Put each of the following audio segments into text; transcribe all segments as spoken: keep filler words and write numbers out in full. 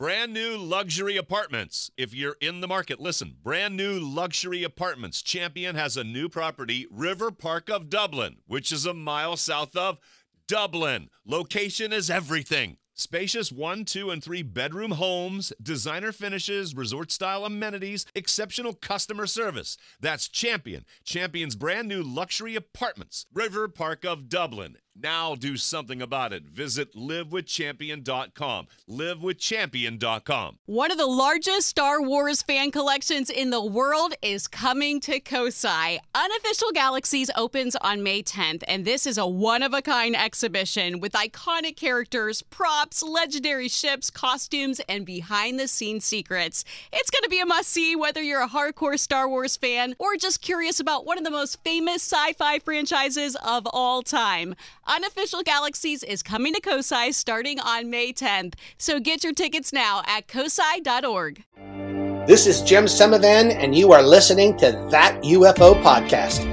Brand new luxury apartments. If you're in the market, listen. Brand new luxury apartments. Champion has a new property, River Park of Dublin, which is a mile south of Dublin. Location is everything. Spacious one, two, and three bedroom homes, designer finishes, resort-style amenities, exceptional customer service. That's Champion. Champion's brand new luxury apartments. River Park of Dublin. Now do something about it. Visit live with champion dot com. live with champion dot com. One of the largest Star Wars fan collections in the world is coming to Kosai. Unofficial Galaxies opens on May tenth, and this is a one-of-a-kind exhibition with iconic characters, props, legendary ships, costumes, and behind-the-scenes secrets. It's going to be a must-see whether you're a hardcore Star Wars fan or just curious about one of the most famous sci-fi franchises of all time. Unofficial Galaxies is coming to Kosai starting on May tenth, so get your tickets now at kosai dot org. This is Jim Semivan, and you are listening to That U F O Podcast.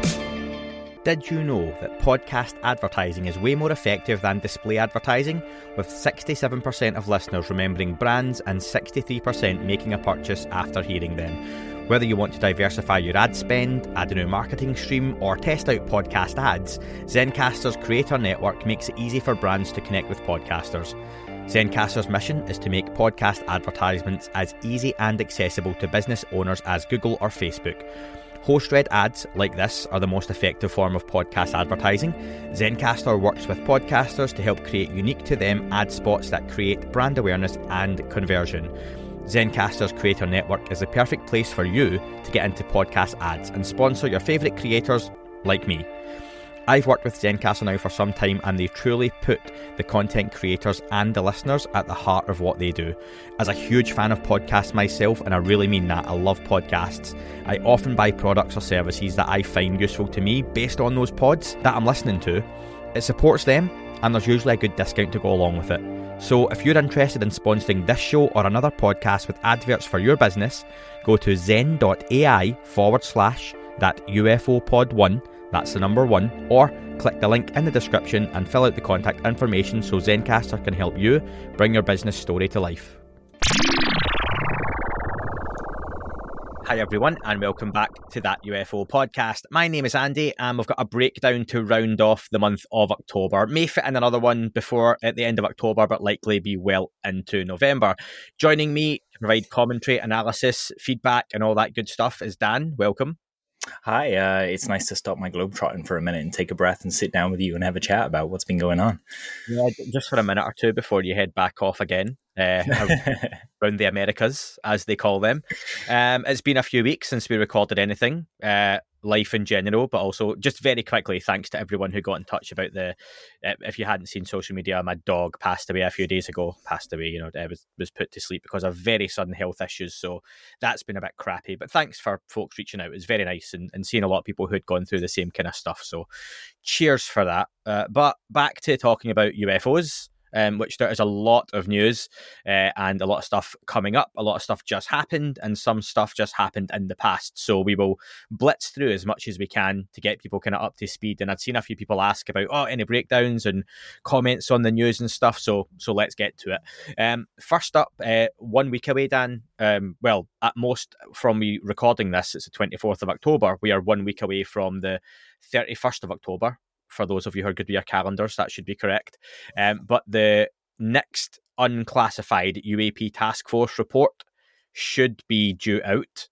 Did you know that podcast advertising is way more effective than display advertising, with sixty-seven percent of listeners remembering brands and sixty-three percent making a purchase after hearing them? Whether you want to diversify your ad spend, add a new marketing stream, or test out podcast ads, Zencastr's Creator Network makes it easy for brands to connect with podcasters. Zencastr's mission is to make podcast advertisements as easy and accessible to business owners as Google or Facebook. Host-read ads like this are the most effective form of podcast advertising. Zencastr works with podcasters to help create unique to them ad spots that create brand awareness and conversion. Zencastr's Creator Network is the perfect place for you to get into podcast ads and sponsor your favourite creators like me. I've worked with Zencastr now for some time, and they truly put the content creators and the listeners at the heart of what they do. As a huge fan of podcasts myself, and I really mean that, I love podcasts, I often buy products or services that I find useful to me based on those pods that I'm listening to. It supports them, and there's usually a good discount to go along with it. So if you're interested in sponsoring this show or another podcast with adverts for your business, go to zen.ai forward slash that UFO pod one, that's the number one, or click the link in the description and fill out the contact information so Zencastr can help you bring your business story to life. Hi everyone, and welcome back to That U F O Podcast. My name is Andy, and we've got a breakdown to round off the month of October. May fit in another one before at the end of October, but likely be well into November. Joining me to provide commentary, analysis, feedback, and all that good stuff is Dan. Welcome. Hi, uh, it's nice to stop my globetrotting for a minute and take a breath and sit down with you and have a chat about what's been going on. Yeah, just for a minute or two before you head back off again. Uh, around the Americas, as they call them. Um, it's been a few weeks since we recorded anything, uh, life in general, but also just very quickly, thanks to everyone who got in touch about the, uh, if you hadn't seen social media, my dog passed away a few days ago, passed away, you know, uh, was, was put to sleep because of very sudden health issues, so that's been a bit crappy, but thanks for folks reaching out. It's very nice, and, and seeing a lot of people who had gone through the same kind of stuff, so cheers for that. Uh, but back to talking about U F Os. Um, which there is a lot of news uh, and a lot of stuff coming up. A lot of stuff just happened, and some stuff just happened in the past. So we will blitz through as much as we can to get people kind of up to speed. And I'd seen a few people ask about, oh, any breakdowns and comments on the news and stuff. So so let's get to it. Um, first up, uh, one week away, Dan. Um, well, at most from me recording this, it's the twenty-fourth of October. We are one week away from the thirty-first of October. For those of you who are good with your calendars, that should be correct. Um, but the next unclassified U A P Task Force report should be due out.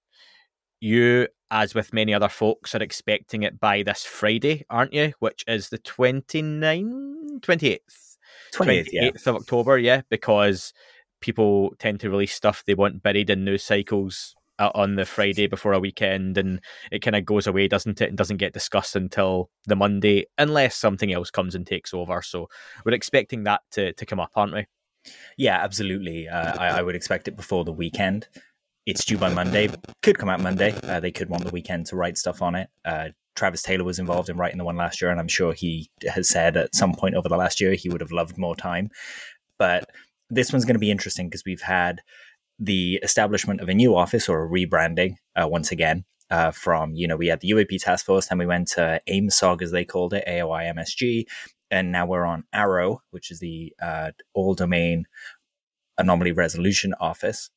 You, as with many other folks, are expecting it by this Friday, aren't you? Which is the twenty-ninth, twenty-eighth, twenty-eighth, yeah. twenty-eighth of October, yeah, because people tend to release stuff they want buried in news cycles on the Friday before a weekend, and it kind of goes away, doesn't it, and doesn't get discussed until the Monday, unless something else comes and takes over. So we're expecting that to, to come up, aren't we? Yeah, absolutely. Uh, I, I would expect it before the weekend. It's due by Monday. Could come out Monday. Uh, they could want the weekend to write stuff on it. Uh, Travis Taylor was involved in writing the one last year, and I'm sure he has said at some point over the last year he would have loved more time. But this one's going to be interesting because we've had the establishment of a new office, or a rebranding, uh, once again, uh, from, you know, we had the U A P Task Force, then we went to AIMSOG, as they called it, A O I M S G, and now we're on AARO, which is the uh, all-domain Anomaly Resolution Office.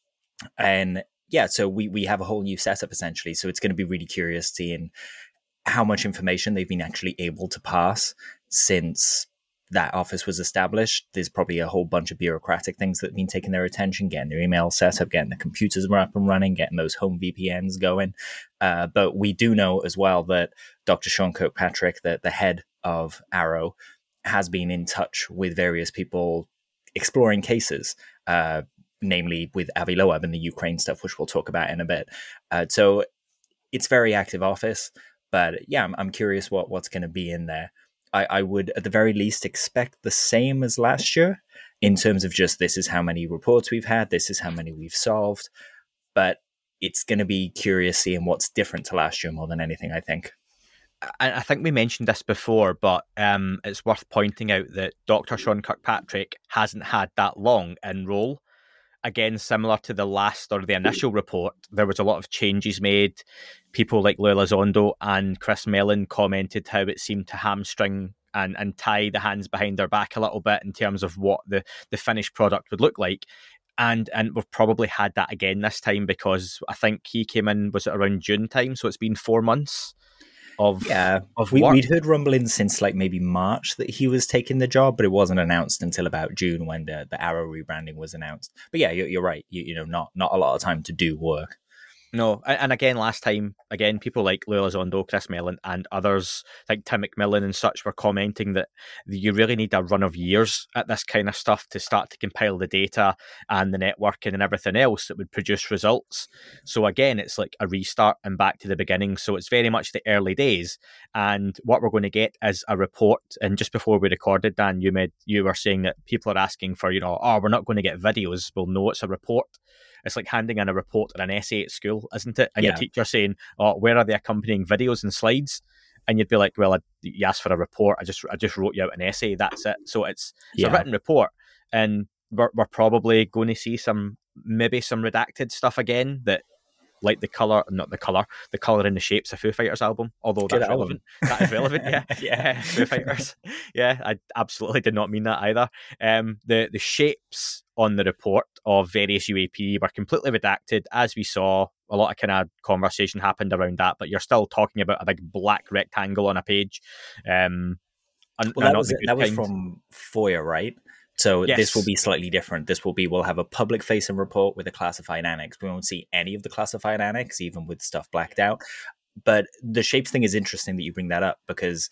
And yeah, so we, we have a whole new setup essentially. So it's going to be really curious seeing how much information they've been actually able to pass since that office was established. There's probably a whole bunch of bureaucratic things that have been taking their attention, getting their email set up, getting the computers up and running, getting those home V P Ns going. Uh, but we do know as well that Doctor Sean Kirkpatrick, the, the head of Arrow, has been in touch with various people exploring cases, uh, namely with Avi Loeb and the Ukraine stuff, which we'll talk about in a bit. Uh, so it's very active office. But yeah, I'm, I'm curious what, what's going to be in there. I, I would, at the very least, expect the same as last year in terms of just this is how many reports we've had, this is how many we've solved. But it's going to be curious seeing what's different to last year more than anything, I think. I think we mentioned this before, but um, it's worth pointing out that Doctor Sean Kirkpatrick hasn't had that long in role. Again, similar to the last or the initial report, there was a lot of changes made. People like Lou Elizondo and Chris Mellon commented how it seemed to hamstring and, and tie the hands behind their back a little bit in terms of what the, the finished product would look like. And and we've probably had that again this time because I think he came in, was it around June time? So it's been four months of yeah of we, work. We'd heard rumblings since like maybe March that he was taking the job, but it wasn't announced until about June when the, the Arrow rebranding was announced. But yeah, you're, you're right. You, you know, not not a lot of time to do work. No, and again, last time, again, people like Lou Elizondo, Chris Mellon, and others like Tim McMillan and such were commenting that you really need a run of years at this kind of stuff to start to compile the data and the networking and everything else that would produce results. So again, it's like a restart and back to the beginning. So it's very much the early days. And what we're going to get is a report. And just before we recorded, Dan, you made you were saying that people are asking for, you know, oh, we're not going to get videos. Well, no, it's a report. It's like handing in a report or an essay at school, isn't it? And yeah. your teacher saying, oh, where are the accompanying videos and slides? And you'd be like, well, I, you asked for a report. I just I just wrote you out an essay. That's it. So it's, it's yeah. a written report. And we're, we're probably going to see some, maybe some redacted stuff again that, like the colour, not the colour, the colour and the shapes of Foo Fighters album, although Good that's album. relevant. That is relevant, yeah. yeah. Foo Fighters. Yeah, I absolutely did not mean that either. Um, the, the shapes on the report of various U A P were completely redacted, as we saw. A lot of kind of conversation happened around that, but you're still talking about a big black rectangle on a page. Um, and, well, that and was, that was from FOIA, right? So yes. This will be slightly different. This will be, we'll have a public-facing report with a classified annex. We won't see any of the classified annex, even with stuff blacked out. But the shapes thing is interesting that you bring that up because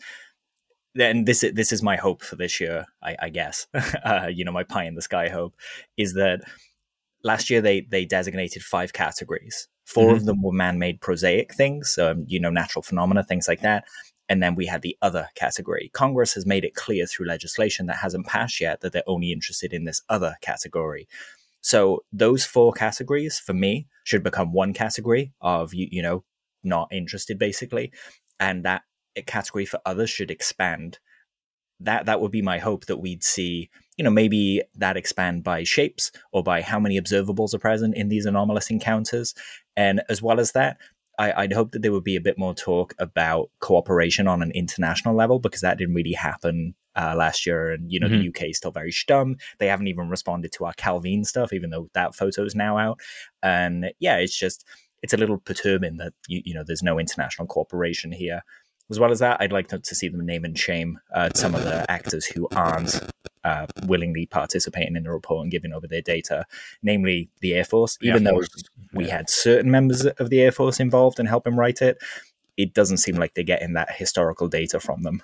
then this, this is my hope for this year, I, I guess. uh, you know, my pie in the sky hope is that last year they, they designated five categories. Four mm-hmm. of them were man-made prosaic things, um, you know, natural phenomena, things like that. And then we had the other category. Congress has made it clear through legislation that hasn't passed yet that they're only interested in this other category. So those four categories, for me, should become one category of, you, you know, not interested, basically. And that category for others should expand. That that would be my hope, that we'd see, you know, maybe that expand by shapes or by how many observables are present in these anomalous encounters. And as well as that, I, I'd hope that there would be a bit more talk about cooperation on an international level, because that didn't really happen uh, last year. And, you know, mm-hmm. the U K is still very stum. They haven't even responded to our Calvin stuff, even though that photo is now out. And yeah, it's just, it's a little perturbing that, you, you know, there's no international cooperation here. As well as that, I'd like to, to see them name and shame uh, some of the actors who aren't uh, willingly participating in the report and giving over their data, namely the Air Force. The Even Air though Force. we yeah. had certain members of the Air Force involved and helping write it, it doesn't seem like they're getting that historical data from them.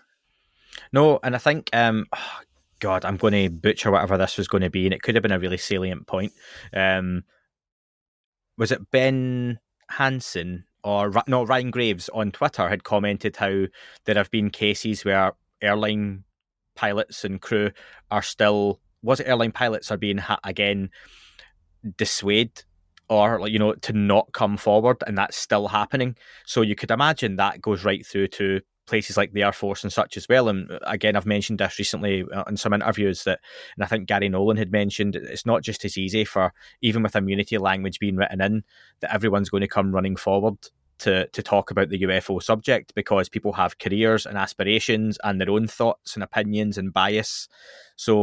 No, and I think, um, oh God, I'm going to butcher whatever this was going to be, and it could have been a really salient point. Um, was it Ben Hansen? Or no, Ryan Graves on Twitter had commented how there have been cases where airline pilots and crew are still, was it airline pilots are being, ha- again, dissuaded or, you know, to not come forward, and that's still happening. So you could imagine that goes right through to places like the Air Force and such as well. And again, I've mentioned this recently in some interviews that, and I think Gary Nolan had mentioned, it's not just as easy for, even with immunity language being written in, that everyone's going to come running forward to to talk about the U F O subject, because people have careers and aspirations and their own thoughts and opinions and bias. So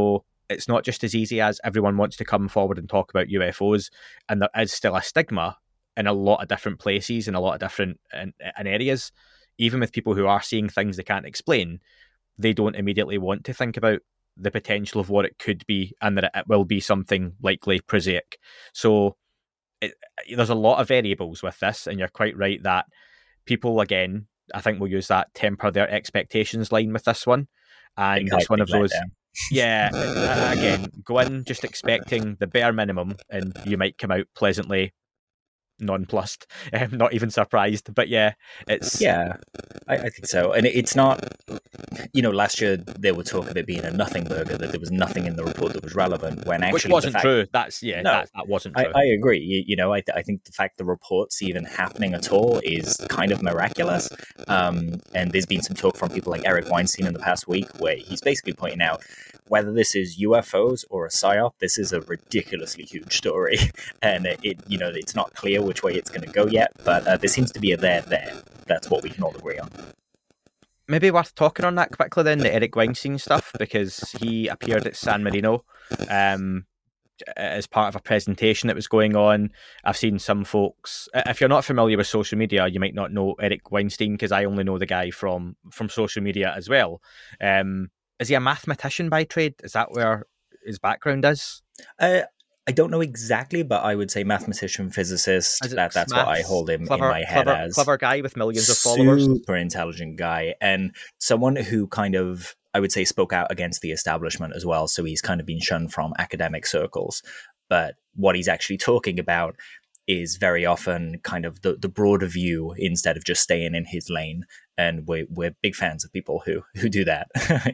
it's not just as easy as everyone wants to come forward and talk about U F Os, and there is still a stigma in a lot of different places, in a lot of different in, in areas. Even with people who are seeing things they can't explain, they don't immediately want to think about the potential of what it could be, and that it will be something likely prosaic. So it, there's a lot of variables with this, and you're quite right that people, again, I think we'll use that temper their expectations line with this one. And big it's one of those, yeah, uh, again, go in just expecting the bare minimum, and you might come out pleasantly nonplussed, um, not even surprised. But yeah, it's yeah, I, I think so. And it's not, you know, last year they were talking of it being a nothing burger, that there was nothing in the report that was relevant, when actually which wasn't fact, true. That's yeah, no, that, that wasn't true. I, I agree. You, you know, I, th- I think the fact the report's even happening at all is kind of miraculous. Um, and there's been some talk from people like Eric Weinstein in the past week, where he's basically pointing out whether this is U F Os or a psyop, this is a ridiculously huge story, and it, it you know, it's not clear which way it's going to go yet, but uh, there seems to be a there there. That's what we can all agree on. Maybe worth talking on that quickly then, the Eric Weinstein stuff, because he appeared at San Marino um, as part of a presentation that was going on. I've seen some folks, if you're not familiar with social media, you might not know Eric Weinstein, because I only know the guy from, from social media as well. Um, is he a mathematician by trade? Is that where his background is? Uh, I don't know exactly, but I would say mathematician, physicist. That, that's what I hold him clever, in my head clever, as. Clever guy with millions of followers. Super intelligent guy. And someone who kind of, I would say, spoke out against the establishment as well. So he's kind of been shunned from academic circles. But what he's actually talking about is very often kind of the, the broader view, instead of just staying in his lane. And we're, we're big fans of people who, who do that.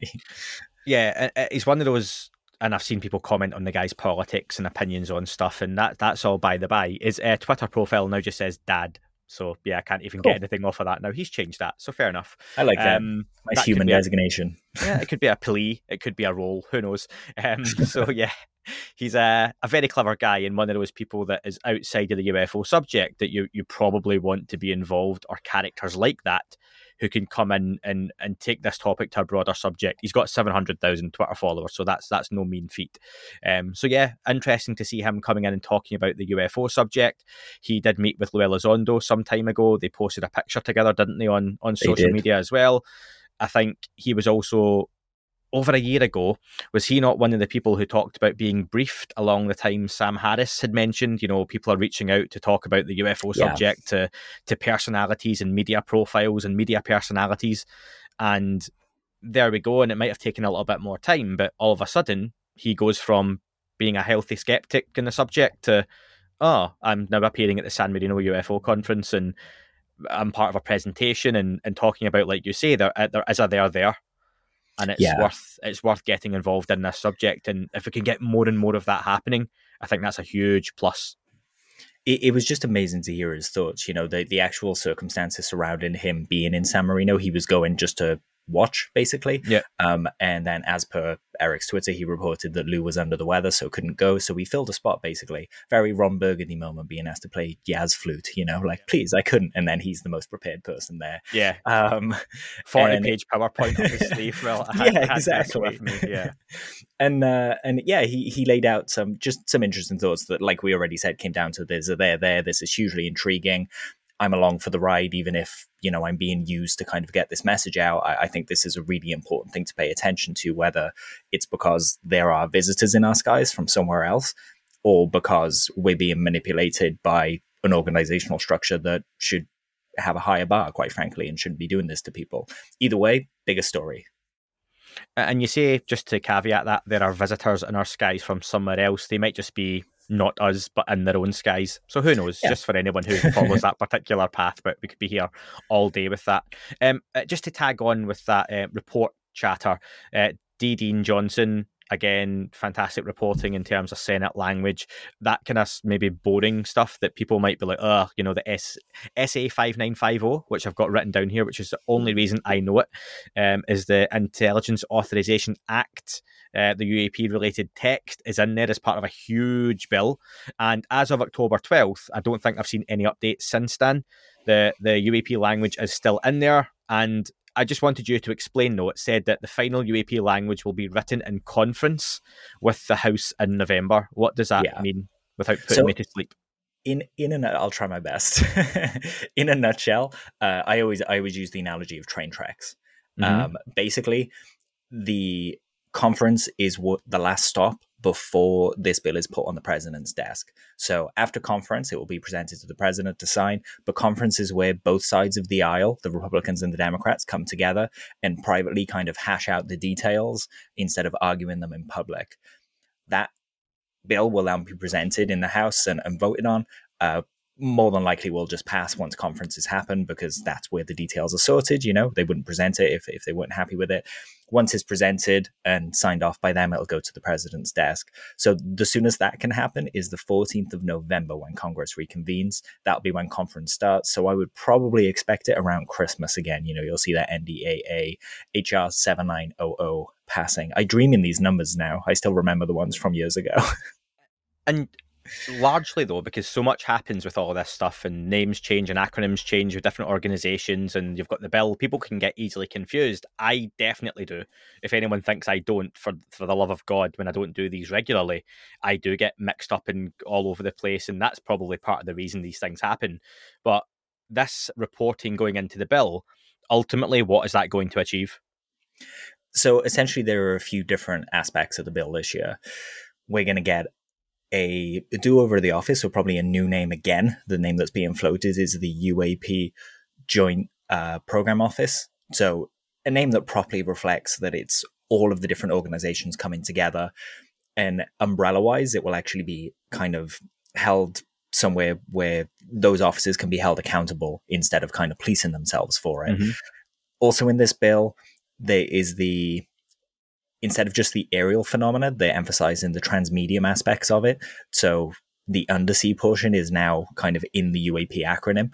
Yeah, he's one of those... And I've seen people comment on the guy's politics and opinions on stuff, and that that's all by the by. His uh, Twitter profile now just says dad. So, yeah, I can't even cool. get anything off of that now. He's changed that, so fair enough. I like that. Um, nice that human designation. A, yeah, it could be a plea. It could be a role. Who knows? Um, so, yeah, he's a, a very clever guy, and one of those people that is outside of the U F O subject that you, you probably want to be involved, or characters like that who can come in and, and take this topic to a broader subject. He's got seven hundred thousand Twitter followers, so that's that's no mean feat. Um, so yeah, interesting to see him coming in and talking about the U F O subject. He did meet with Luis Elizondo some time ago. They posted a picture together, didn't they, on, on social media as well. I think he was also, over a year ago, was he not one of the people who talked about being briefed along the time Sam Harris had mentioned, you know, people are reaching out to talk about the U F O yeah. subject to, to personalities and media profiles and media personalities. And there we go. And it might have taken a little bit more time, but all of a sudden he goes from being a healthy skeptic in the subject to, oh, I'm now appearing at the San Marino U F O conference, and I'm part of a presentation and, and talking about, like you say, there, there is a there there. And it's yeah. worth it's worth getting involved in this subject. And if we can get more and more of that happening, I think that's a huge plus. It, it was just amazing to hear his thoughts. You know, the, the actual circumstances surrounding him being in San Marino, he was going just to watch, basically. Yeah. Um, and then as per Eric's Twitter, he reported that Lou was under the weather, so couldn't go. So we filled a spot, basically. Very Ron Burgundy moment, being asked to play jazz flute, you know, like, please, I couldn't. And then he's the most prepared person there. Yeah. Um, forty-page PowerPoint on his sleeve. Well, I yeah, had exactly. With me. Yeah. and uh, and yeah, he he laid out some just some interesting thoughts that, like we already said, came down to there's a there there. This is hugely intriguing. I'm along for the ride, even if, you know, I'm being used to kind of get this message out. I, I think this is a really important thing to pay attention to, whether it's because there are visitors in our skies from somewhere else, or because we're being manipulated by an organizational structure that should have a higher bar, quite frankly, and shouldn't be doing this to people. Either way, bigger story. And you say, just to caveat that, there are visitors in our skies from somewhere else. They might just be not us, but in their own skies. So who knows, yeah. just for anyone who follows that particular path, but we could be here all day with that. Um, just to tag on with that uh, report chatter, uh, D. Dean Johnson, again, fantastic reporting in terms of Senate language. That kind of maybe boring stuff that people might be like, oh, you know, the S- SA five nine five zero, which I've got written down here, which is the only reason I know it, um, is the Intelligence Authorization Act. Uh, the U A P-related text is in there as part of a huge bill. And as of October twelfth, I don't think I've seen any updates since then. The, the U A P language is still in there. And I just wanted you to explain, though. It said that the final U A P language will be written in conference with the House in November. What does that yeah. mean, without putting so, me to sleep? In in a I'll try my best. In a nutshell, uh, I always I always use the analogy of train tracks. Mm-hmm. Um, basically, the conference is what the last stop before this bill is put on the president's desk. So after conference, it will be presented to the president to sign. But conference is where both sides of the aisle, the Republicans and the Democrats, come together and privately kind of hash out the details instead of arguing them in public. That bill will then be presented in the House and, and voted on. Uh, more than likely will just pass once conferences happen, because that's where the details are sorted. You know, they wouldn't present it if, if they weren't happy with it. Once it's presented and signed off by them, it'll go to the president's desk. So the soonest that can happen is the fourteenth of November, when Congress reconvenes. That'll be when conference starts. So I would probably expect it around Christmas again. You know, you'll see that N D A A H R seven nine hundred passing. I dream in these numbers now. I still remember the ones from years ago. And largely, though, because so much happens with all this stuff, and names change and acronyms change with different organisations, and you've got the bill, people can get easily confused. I definitely do. If anyone thinks I don't, for for the love of God, when I don't do these regularly, I do get mixed up and all over the place, and that's probably part of the reason these things happen. But this reporting going into the bill, ultimately, what is that going to achieve? So essentially, there are a few different aspects of the bill this year. We're going to get a do-over of the office, so probably a new name again. The name that's being floated is the U A P Joint uh, Program Office. So a name that properly reflects that it's all of the different organizations coming together. And umbrella-wise, it will actually be kind of held somewhere where those offices can be held accountable instead of kind of policing themselves for it. Mm-hmm. Also in this bill, there is the... Instead of just the aerial phenomena, they're emphasizing the transmedium aspects of it. So the undersea portion is now kind of in the U A P acronym.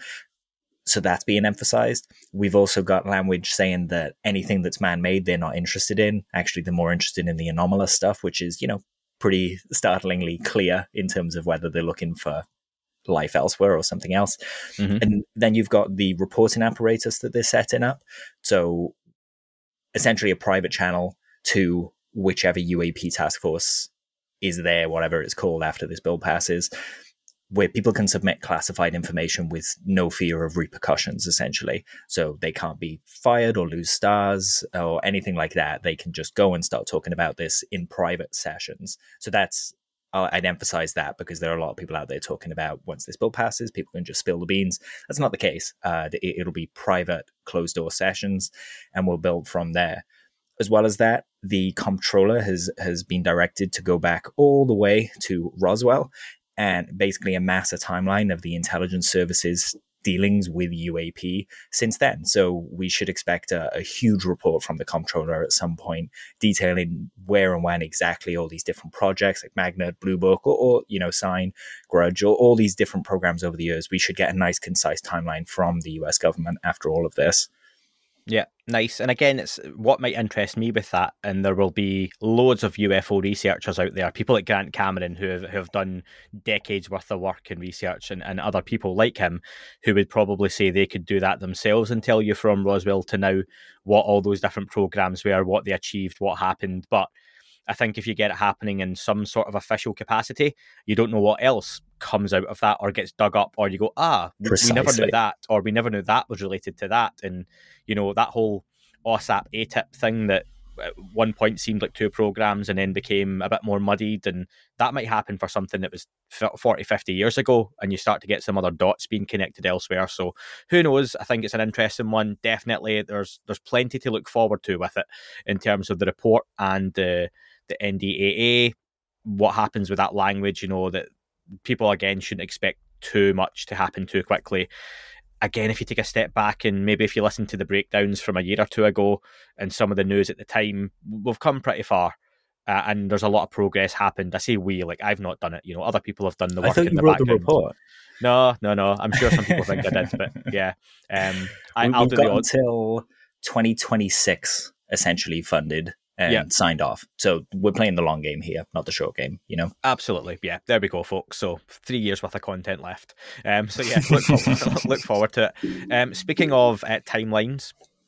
So that's being emphasized. We've also got language saying that anything that's man-made, they're not interested in. Actually, they're more interested in the anomalous stuff, which is, you know, pretty startlingly clear in terms of whether they're looking for life elsewhere or something else. Mm-hmm. And then you've got the reporting apparatus that they're setting up. So essentially a private channel to whichever U A P task force is there, whatever it's called after this bill passes, where people can submit classified information with no fear of repercussions, essentially. So they can't be fired or lose stars or anything like that. They can just go and start talking about this in private sessions. So that's, I'd emphasize that, because there are a lot of people out there talking about once this bill passes, people can just spill the beans. That's not the case. Uh, it, it'll be private closed door sessions, and we'll build from there. As well as that, the comptroller has, has been directed to go back all the way to Roswell and basically amass a timeline of the intelligence services dealings with U A P since then. So we should expect a, a huge report from the comptroller at some point detailing where and when exactly all these different projects like Magnet, Blue Book, or, or you know, Sign, Grudge, or all these different programs over the years. We should get a nice, concise timeline from the U S government after all of this. Yeah, nice. And again, it's what might interest me with that, and there will be loads of U F O researchers out there, people like Grant Cameron who have, who have done decades worth of work in research, and, and other people like him who would probably say they could do that themselves and tell you from Roswell to now what all those different programs were, what they achieved, what happened. But I think if you get it happening in some sort of official capacity, you don't know what else comes out of that or gets dug up, or you go, ah, we, we never knew that, or we never knew that was related to that. And, you know, that whole O S A P A T I P thing that at one point seemed like two programs and then became a bit more muddied, and that might happen for something that was forty, fifty years ago, and you start to get some other dots being connected elsewhere. So who knows? I think it's an interesting one. Definitely there's there's plenty to look forward to with it in terms of the report and uh, the N D A A, what happens with that language. You know, that people again shouldn't expect too much to happen too quickly. Again, if you take a step back and maybe if you listen to the breakdowns from a year or two ago and some of the news at the time, we've come pretty far. Uh, and there's a lot of progress happened. I say we, like I've not done it. You know, other people have done the work I thought in you the wrote background. The report. No, no, no. I'm sure some people think I did, but yeah. Um, I, we, I'll we've do got the odd. until twenty twenty-six essentially funded and yeah. signed off. So we're playing the long game here, not the short game, you know? Absolutely. Yeah, there we go, folks. So three years worth of content left. Um, so yeah, look forward, look forward to it. Um, speaking of uh, timelines,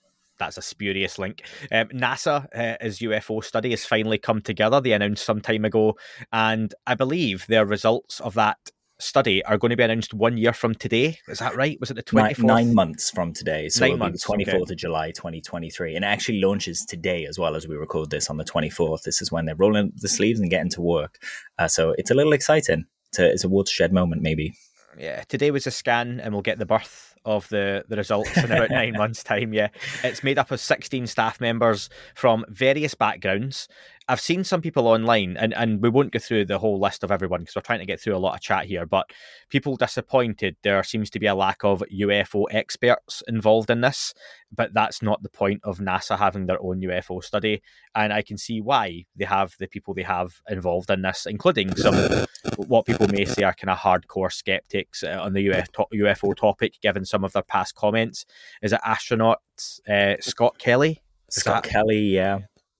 that's a spurious link. Um, NASA, uh, as U F O study has finally come together. They announced some time ago, and I believe their results of that study are going to be announced one year from today. Is that right? Was it the twenty-fourth? Nine, nine months from today. So Nine it'll months, be the twenty-fourth okay. of July, twenty twenty-three. And it actually launches today as well as we record this on the twenty-fourth. This is when they're rolling up the sleeves and getting to work. Uh, so it's a little exciting. It's a, it's a watershed moment, maybe. Yeah, today was a scan, and we'll get the birth of the, the results in about nine months' time, yeah. It's made up of sixteen staff members from various backgrounds. I've seen some people online, and, and we won't go through the whole list of everyone because we're trying to get through a lot of chat here, but people disappointed there seems to be a lack of U F O experts involved in this, but that's not the point of NASA having their own U F O study, and I can see why they have the people they have involved in this, including some what people may say are kind of hardcore skeptics uh, on the U F, to- U F O topic, given some of their past comments. Is it astronaut uh, Scott Kelly? Is Scott that- Kelly, yeah.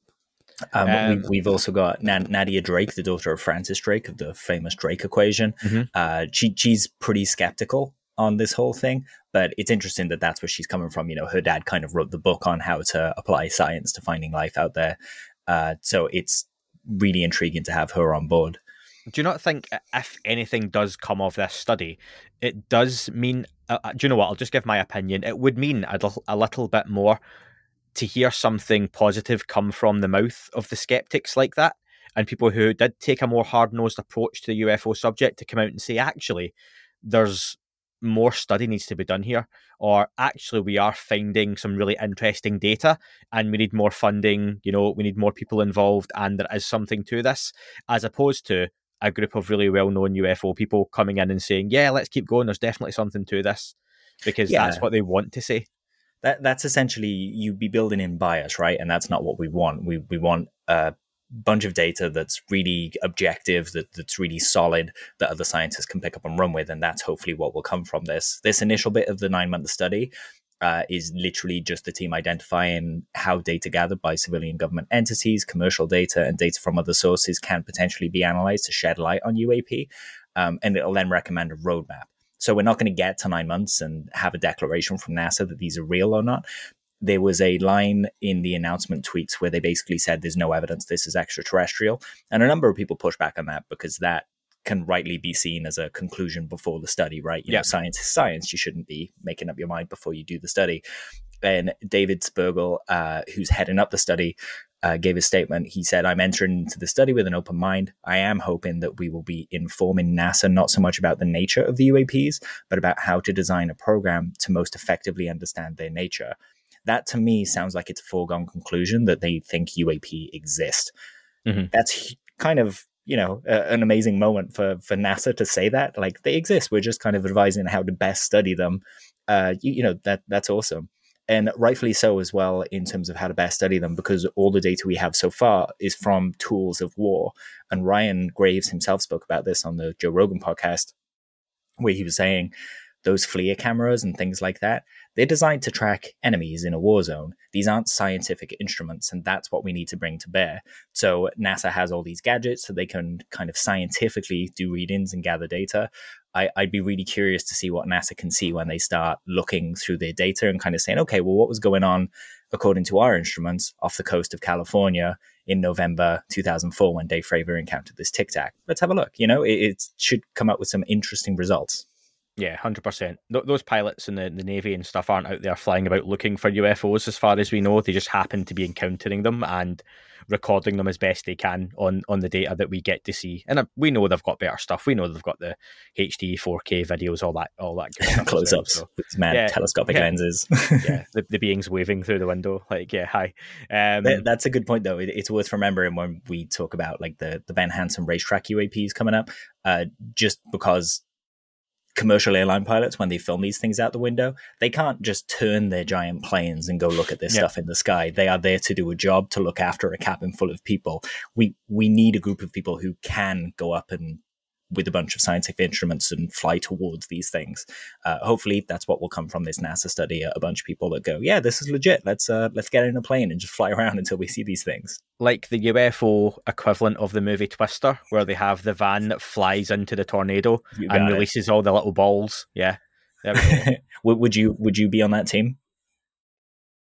Um, Um, we, we've also got Nad- Nadia Drake, the daughter of Francis Drake of the famous Drake equation. Mhm. Uh, she she's pretty skeptical on this whole thing, but it's interesting that that's where she's coming from. You know, her dad kind of wrote the book on how to apply science to finding life out there. Uh, so it's really intriguing to have her on board. Do you not think if anything does come of this study, it does mean, uh, do you know what, I'll just give my opinion, it would mean a, l- a little bit more to hear something positive come from the mouth of the skeptics like that, and people who did take a more hard-nosed approach to the U F O subject to come out and say, actually, there's more study needs to be done here, or actually we are finding some really interesting data and we need more funding, you know, we need more people involved and there is something to this, as opposed to a group of really well-known U F O people coming in and saying, yeah, let's keep going, there's definitely something to this, because Yeah. that's what they want to say. That that's essentially, you'd be building in bias, right? And that's not what we want. We we want a bunch of data that's really objective, that that's really solid, that other scientists can pick up and run with, and that's hopefully what will come from this. This initial bit of the nine-month study uh, is literally just the team identifying how data gathered by civilian government entities, commercial data, and data from other sources can potentially be analyzed to shed light on U A P, um, and it'll then recommend a roadmap. So we're not going to get to nine months and have a declaration from NASA that these are real or not. There was a line in the announcement tweets where they basically said there's no evidence this is extraterrestrial. And a number of people push back on that because that can rightly be seen as a conclusion before the study, right? You Yeah. know, science is science. You shouldn't be making up your mind before you do the study. And David Spergel, uh, who's heading up the study, Uh, gave a statement. He said, I'm entering into the study with an open mind. I am hoping that we will be informing NASA not so much about the nature of the U A Ps, but about how to design a program to most effectively understand their nature. That to me sounds like it's a foregone conclusion that they think U A P exist. Mhm. That's kind of, you know, uh, an amazing moment for, for NASA to say that. Like, they exist. We're just kind of advising how to best study them. Uh, you, you know, that that's awesome. And rightfully so as well in terms of how to best study them, because all the data we have so far is from tools of war. And Ryan Graves himself spoke about this on the Joe Rogan podcast, where he was saying those FLIR cameras and things like that, they're designed to track enemies in a war zone. These aren't scientific instruments, and that's what we need to bring to bear. So NASA has all these gadgets so they can kind of scientifically do readings and gather data. I, I'd be really curious to see what NASA can see when they start looking through their data and kind of saying, okay, well, what was going on according to our instruments off the coast of California in November two thousand four when Dave Fravor encountered this Tic Tac? Let's have a look. You know, it, it should come up with some interesting results. Yeah, one hundred percent. Th- those pilots in the, the Navy and stuff aren't out there flying about looking for U F Os as far as we know. They just happen to be encountering them and recording them as best they can on, on the data that we get to see. And uh, we know they've got better stuff. We know they've got the H D four K videos, all that all that good stuff. Close-ups so, with mad yeah, telescopic yeah. lenses. yeah, the, the beings waving through the window. Like, yeah, hi. Um, That- That's a good point, though. It, it's worth remembering when we talk about like the, the Ben Hansen racetrack U A Ps coming up, uh, just because commercial airline pilots, when they film these things out the window, they can't just turn their giant planes and go look at this Yeah. stuff in the sky. They are there to do a job, to look after a cabin full of people. We we need a group of people who can go up and with a bunch of scientific instruments and fly towards these things. Uh, hopefully that's what will come from this NASA study. A bunch of people that go, yeah, this is legit. Let's uh, let's get in a plane and just fly around until we see these things. like the U F O equivalent of the movie Twister, where they have the van that flies into the tornado You got and it. releases all the little balls. Yeah. There we go. would, would you would you be on that team?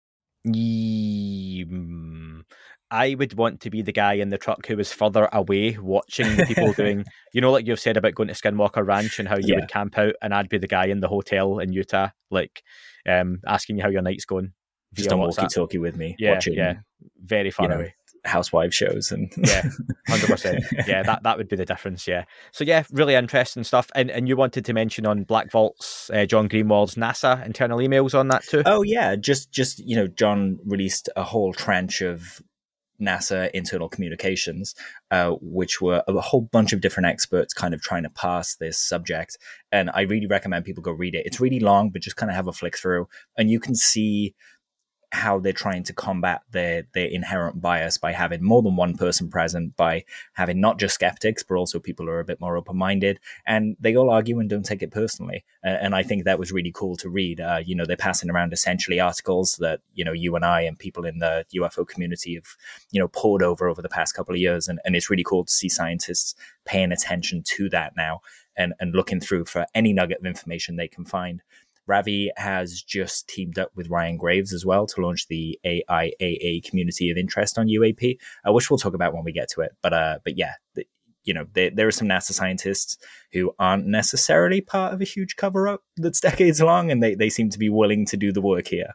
Mm, I would want to be the guy in the truck who was further away watching the people doing, you know, like you've said about going to Skinwalker Ranch and how you Yeah. would camp out, and I'd be the guy in the hotel in Utah, like um, asking you how your night's going. Just via on WhatsApp. walkie-talkie with me, Yeah, watching yeah, very far you know, away. housewife shows and Yeah, one hundred percent. Yeah, that, that would be the difference, yeah. So yeah, really interesting stuff. And and you wanted to mention on Black Vault's, uh, John Greenwald's NASA internal emails on that too? Oh yeah, just just you know, John released a whole tranche of NASA internal communications, uh, which were a whole bunch of different experts kind of trying to pass this subject. And I really recommend people go read it. It's really long, but just kind of have a flick through, and you can see how they're trying to combat their their inherent bias by having more than one person present, by having not just skeptics, but also people who are a bit more open-minded. And they all argue and don't take it personally. Uh, and I think that was really cool to read. Uh, you know, they're passing around essentially articles that, you know, you and I and people in the U F O community have, you know, poured over over the past couple of years. And, and it's really cool to see scientists paying attention to that now and, and looking through for any nugget of information they can find. Ravi has just teamed up with Ryan Graves as well to launch the A I A A community of interest on U A P, uh, which we'll talk about when we get to it. But uh, but yeah, the, you know, there, there are some NASA scientists who aren't necessarily part of a huge cover-up that's decades long, and they, they seem to be willing to do the work here.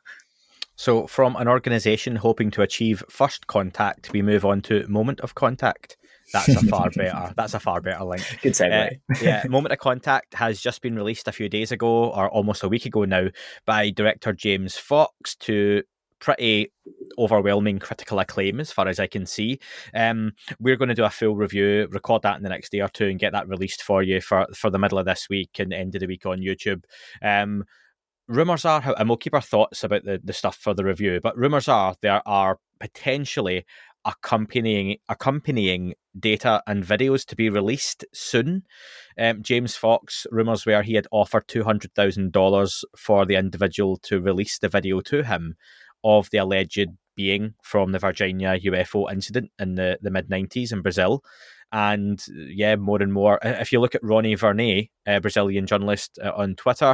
So from an organisation hoping to achieve first contact, we move on to moment of contact. That's a far better. That's a far better link. Good segue. Uh, yeah, Moment of Contact has just been released a few days ago, or almost a week ago now, by director James Fox to pretty overwhelming critical acclaim, as far as I can see. Um, we're going to do a full review, record that in the next day or two, and get that released for you for for the middle of this week and end of the week on YouTube. Um, rumours are, and we'll keep our thoughts about the, the stuff for the review, but rumours are there are potentially accompanying accompanying data and videos to be released soon. Um, James Fox, rumours were he had offered two hundred thousand dollars for the individual to release the video to him of the alleged being from the Virginia U F O incident in the, the mid-nineties in Brazil. And yeah, more and more. If you look at Ronnie Vernay, a Brazilian journalist uh, on Twitter,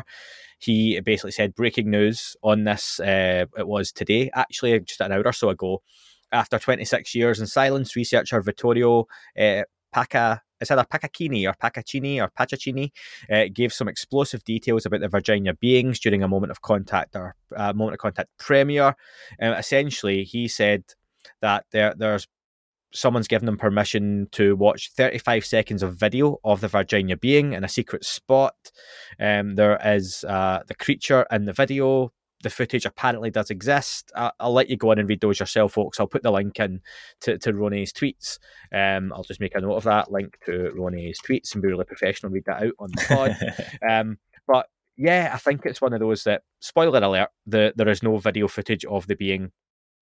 he basically said, breaking news on this, uh, it was today, actually, just an hour or so ago. After twenty-six years in silence, researcher Vittorio uh, Paca, is either Pacacini or Pacacini or Pacacini, uh, gave some explosive details about the Virginia beings during a Moment of Contact or uh, Moment of Contact premiere. Uh, essentially, he said that there there's someone's given them permission to watch thirty-five seconds of video of the Virginia being in a secret spot. Um, there is uh, the creature in the video. The footage apparently does exist. I'll, I'll let you go on and read those yourself, folks. I'll put the link in to, to Ronnie's tweets. Um, I'll just make a note of that, link to Ronnie's tweets, and be really professional, read that out on the pod. um, but yeah, I think it's one of those that, spoiler alert, the, there is no video footage of the being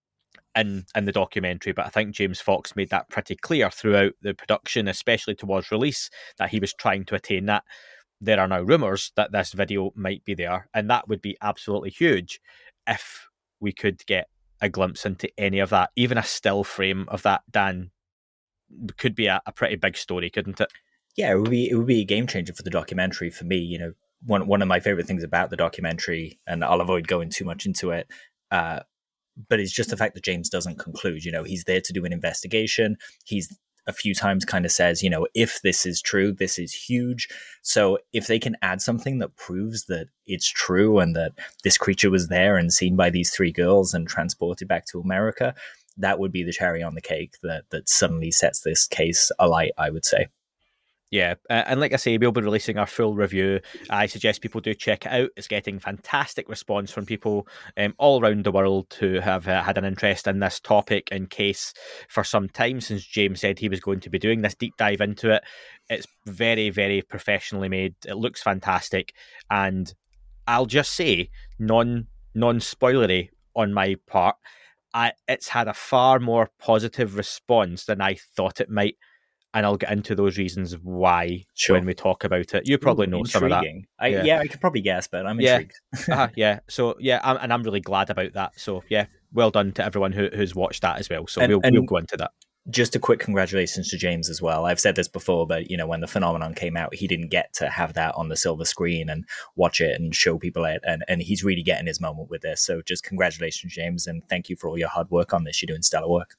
in, in the documentary, but I think James Fox made that pretty clear throughout the production, especially towards release, that he was trying to attain that. There are now rumours that this video might be there, and that would be absolutely huge if we could get a glimpse into any of that. Even a still frame of that, Dan, could be a, a pretty big story, couldn't it? Yeah, it would be it would be a game changer for the documentary for me. You know, one one of my favorite things about the documentary, and I'll avoid going too much into it, uh, but it's just the fact that James doesn't conclude. You know, he's there to do an investigation. He's a few times kind of says, you know, if this is true, this is huge. So if they can add something that proves that it's true and that this creature was there and seen by these three girls and transported back to America, that would be the cherry on the cake that that suddenly sets this case alight, I would say. Yeah, uh, and like I say, we'll be releasing our full review. I suggest people do check it out. It's getting fantastic response from people um, all around the world who have uh, had an interest in this topic and case for some time, since James said he was going to be doing this deep dive into it. It's very, very professionally made. It looks fantastic. And I'll just say, non, non-spoilery on my part, I, it's had a far more positive response than I thought it might. And I'll get into those reasons why sure. when we talk about it. You probably Ooh, know intriguing. some of that. I, yeah. yeah, I could probably guess, but I'm yeah. intrigued. uh-huh, yeah, so yeah, I'm, and I'm really glad about that. So yeah, well done to everyone who, who's watched that as well. So and, we'll, and, we'll go into that. Just a quick congratulations to James as well. I've said this before, but you know, when the phenomenon came out, he didn't get to have that on the silver screen and watch it and show people it, and, and he's really getting his moment with this. So just congratulations, James, and thank you for all your hard work on this. You're doing stellar work.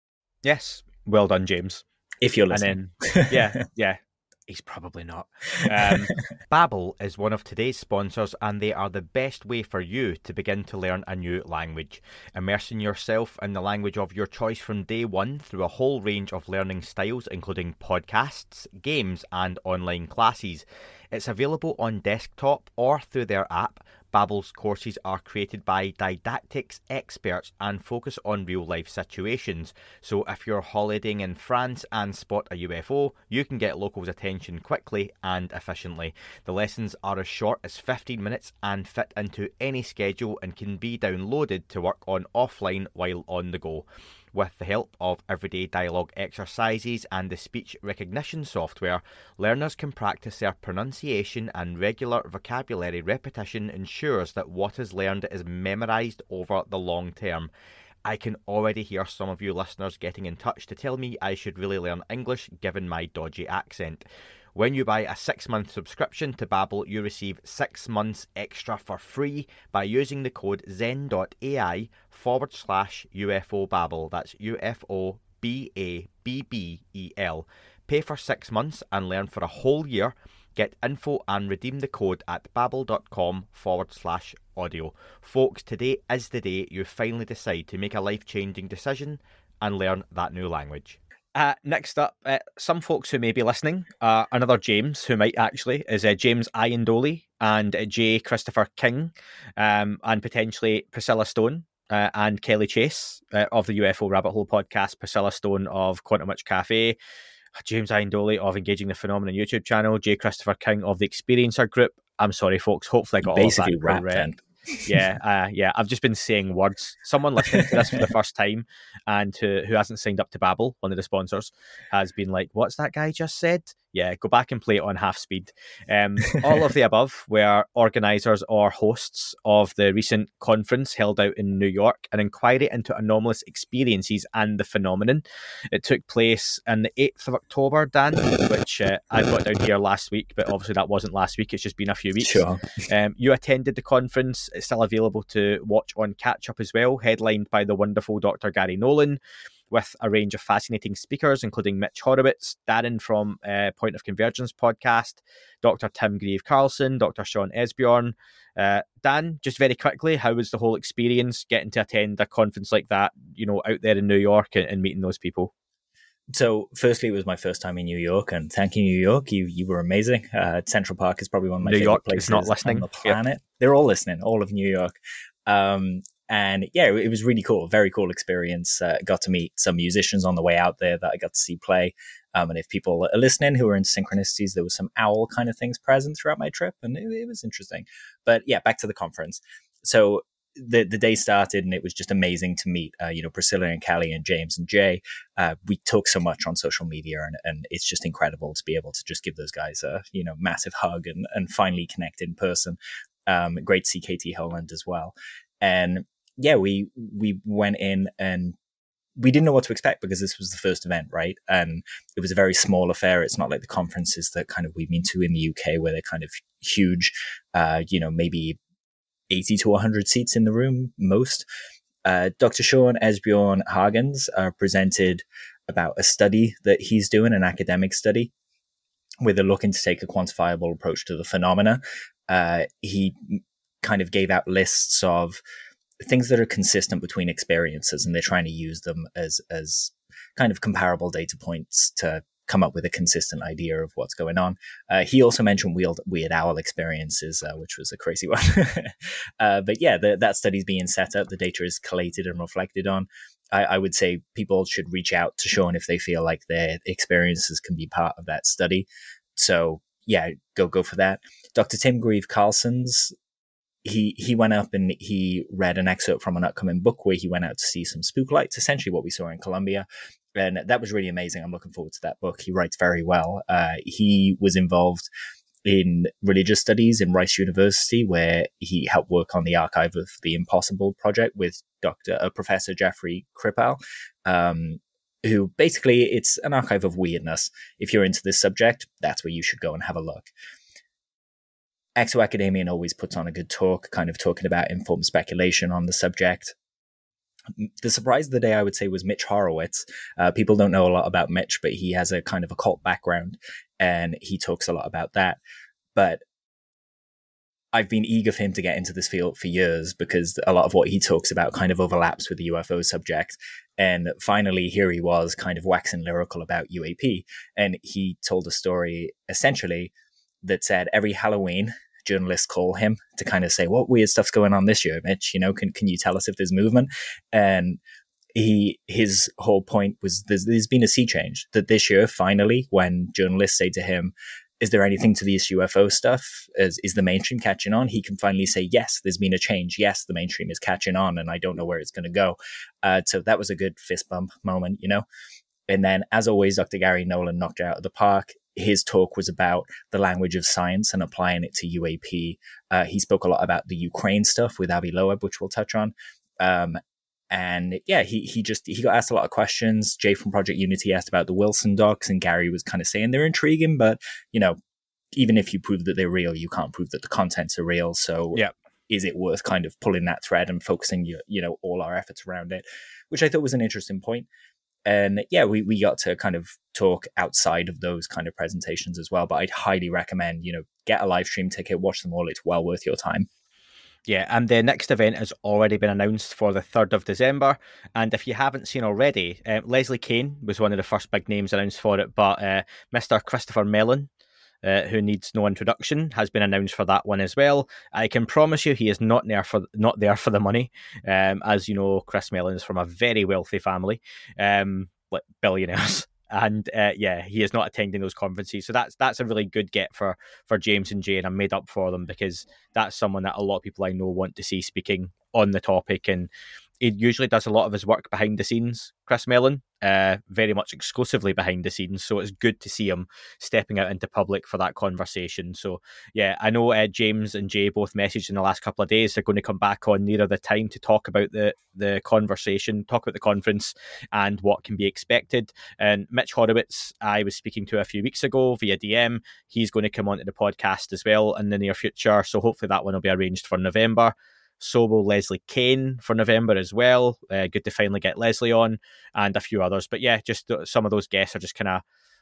Yes, well done, James. If you're listening. And then, yeah, yeah. He's probably not. Um, Babbel is one of today's sponsors, and they are the best way for you to begin to learn a new language. Immersing yourself in the language of your choice from day one through a whole range of learning styles, including podcasts, games, and online classes. It's available on desktop or through their app. Babbel's courses are created by didactics experts and focus on real-life situations. So if you're holidaying in France and spot a U F O, you can get locals' attention quickly and efficiently. The lessons are as short as fifteen minutes and fit into any schedule and can be downloaded to work on offline while on the go. With the help of everyday dialogue exercises and the speech recognition software, learners can practice their pronunciation, and regular vocabulary repetition ensures that what is learned is memorised over the long term. I can already hear some of you listeners getting in touch to tell me I should really learn English given my dodgy accent. When you buy a six-month subscription to Babbel, you receive six months extra for free by using the code zen.ai forward slash UFO Babbel. That's U F O B A B B E L. Pay for six months and learn for a whole year. Get info and redeem the code at babbel.com forward slash audio. Folks, today is the day you finally decide to make a life-changing decision and learn that new language. Uh, next up, uh, some folks who may be listening, uh, another James who might actually, is uh, James Iandoli and uh, J. Christopher King, um, and potentially Priscilla Stone uh, and Kelly Chase uh, of the U F O Rabbit Hole podcast, Priscilla Stone of Quantum Witch Cafe, James Iandoli of Engaging the Phenomenon YouTube channel, J. Christopher King of the Experiencer Group. I'm sorry, folks. Hopefully I got Basically all of that correct. yeah, uh, yeah. I've just been saying words. Someone listening to this for the first time and who, who hasn't signed up to Babbel, one of the sponsors, has been like, "What's that guy just said?" Yeah, go back and play it on half speed. Um, all of the above were organisers or hosts of the recent conference held out in New York, an inquiry into anomalous experiences and the phenomenon. It took place on the eighth of October, Dan, which uh, I got down here last week, but obviously that wasn't last week. It's just been a few weeks. Sure. Um, you attended the conference. It's still available to watch on Catch Up as well, headlined by the wonderful Doctor Gary Nolan, with a range of fascinating speakers, including Mitch Horowitz, Darren from uh, Point of Convergence podcast, Doctor Tim Grieve-Carlson, Doctor Sean Esbjorn. Uh, Dan, just very quickly, how was the whole experience getting to attend a conference like that, you know, out there in New York and, and meeting those people? So, firstly, it was my first time in New York, and thank you, New York. You you were amazing. Uh, Central Park is probably one of my New favorite York places is not listening. on the planet. Yep. They're all listening, all of New York. Um, and yeah, it was really cool. Very cool experience. Uh, got to meet some musicians on the way out there that I got to see play. Um, and if people are listening who are into synchronicities, there was some owl kind of things present throughout my trip, and it, it was interesting. But yeah, back to the conference. So the the day started, and it was just amazing to meet, uh, you know, Priscilla and Kelly and James and Jay. Uh, we talk so much on social media, and, and it's just incredible to be able to just give those guys a, you know, massive hug and, and finally connect in person. Um, great to see Katie Holland as well. And yeah, we we went in and we didn't know what to expect because this was the first event, right? And it was a very small affair. It's not like the conferences that kind of we've been to in the U K where they're kind of huge, uh, you know, maybe eighty to one hundred seats in the room, most. Uh, Doctor Sean Esbjorn Hagens uh, presented about a study that he's doing, an academic study, where they're looking to take a quantifiable approach to the phenomena. Uh, he kind of gave out lists of things that are consistent between experiences, and they're trying to use them as as kind of comparable data points to come up with a consistent idea of what's going on. Uh, he also mentioned weird, weird owl experiences, uh, which was a crazy one. uh, but yeah, the, that study's being set up. The data is collated and reflected on. I, I would say people should reach out to Sean if they feel like their experiences can be part of that study. So yeah, go go for that. Doctor Tim Grieve-Carlson's He he went up and he read an excerpt from an upcoming book where he went out to see some spook lights, essentially what we saw in Colombia. And that was really amazing. I'm looking forward to that book. He writes very well. Uh, he was involved in religious studies in Rice University, where he helped work on the Archive of the Impossible project with Doctor uh, Professor Jeffrey Kripal. Um, who basically, it's an archive of weirdness. If you're into this subject, that's where you should go and have a look. Exo-Academian always puts on a good talk, kind of talking about informed speculation on the subject. The surprise of the day, I would say, was Mitch Horowitz. Uh, people don't know a lot about Mitch, but he has a kind of occult background, and he talks a lot about that. But I've been eager for him to get into this field for years because a lot of what he talks about kind of overlaps with the U F O subject. And finally, here he was kind of waxing lyrical about U A P. And he told a story, essentially, that said every Halloween, journalists call him to kind of say, what weird stuff's going on this year, Mitch? You know, can can you tell us if there's movement? And he his whole point was there's, there's been a sea change. That this year, finally, when journalists say to him, is there anything to this U F O stuff? Is, is the mainstream catching on? He can finally say, yes, there's been a change. Yes, the mainstream is catching on, and I don't know where it's going to go. Uh, so that was a good fist bump moment, you know? And then, as always, Doctor Gary Nolan knocked it out of the park. His talk was about the language of science and applying it to U A P. Uh, he spoke a lot about the Ukraine stuff with Avi Loeb, which we'll touch on. Um, and yeah, he he just he got asked a lot of questions. Jay from Project Unity asked about the Wilson docs, and Gary was kind of saying they're intriguing, but you know, even if you prove that they're real, you can't prove that the contents are real. So yeah. Is it worth kind of pulling that thread and focusing you you know all our efforts around it? Which I thought was an interesting point. And yeah, we, we got to kind of talk outside of those kind of presentations as well. But I'd highly recommend, you know, get a live stream ticket, watch them all. It's well worth your time. Yeah, and the next event has already been announced for the third of December. And if you haven't seen already, uh, Leslie Kane was one of the first big names announced for it. But uh, Mister Christopher Mellon, Uh, who needs no introduction, has been announced for that one as well. I can promise you he is not there for not there for the money. Um, as you know, Chris Mellon is from a very wealthy family, um, like billionaires. And uh, yeah, he is not attending those conferences. So that's that's a really good get for, for James and Jay, and I'm made up for them because that's someone that a lot of people I know want to see speaking on the topic. And he usually does a lot of his work behind the scenes, Chris Mellon, uh, very much exclusively behind the scenes. So it's good to see him stepping out into public for that conversation. So yeah, I know uh, James and Jay both messaged in the last couple of days they're going to come back on nearer the time to talk about the, the conversation, talk about the conference and what can be expected. And Mitch Horowitz, I was speaking to a few weeks ago via D M. He's going to come onto the podcast as well in the near future. So hopefully that one will be arranged for November. So will Leslie Kane for November as well. Uh, good to finally get Leslie on, and a few others. But yeah, just some of those guests are just kind of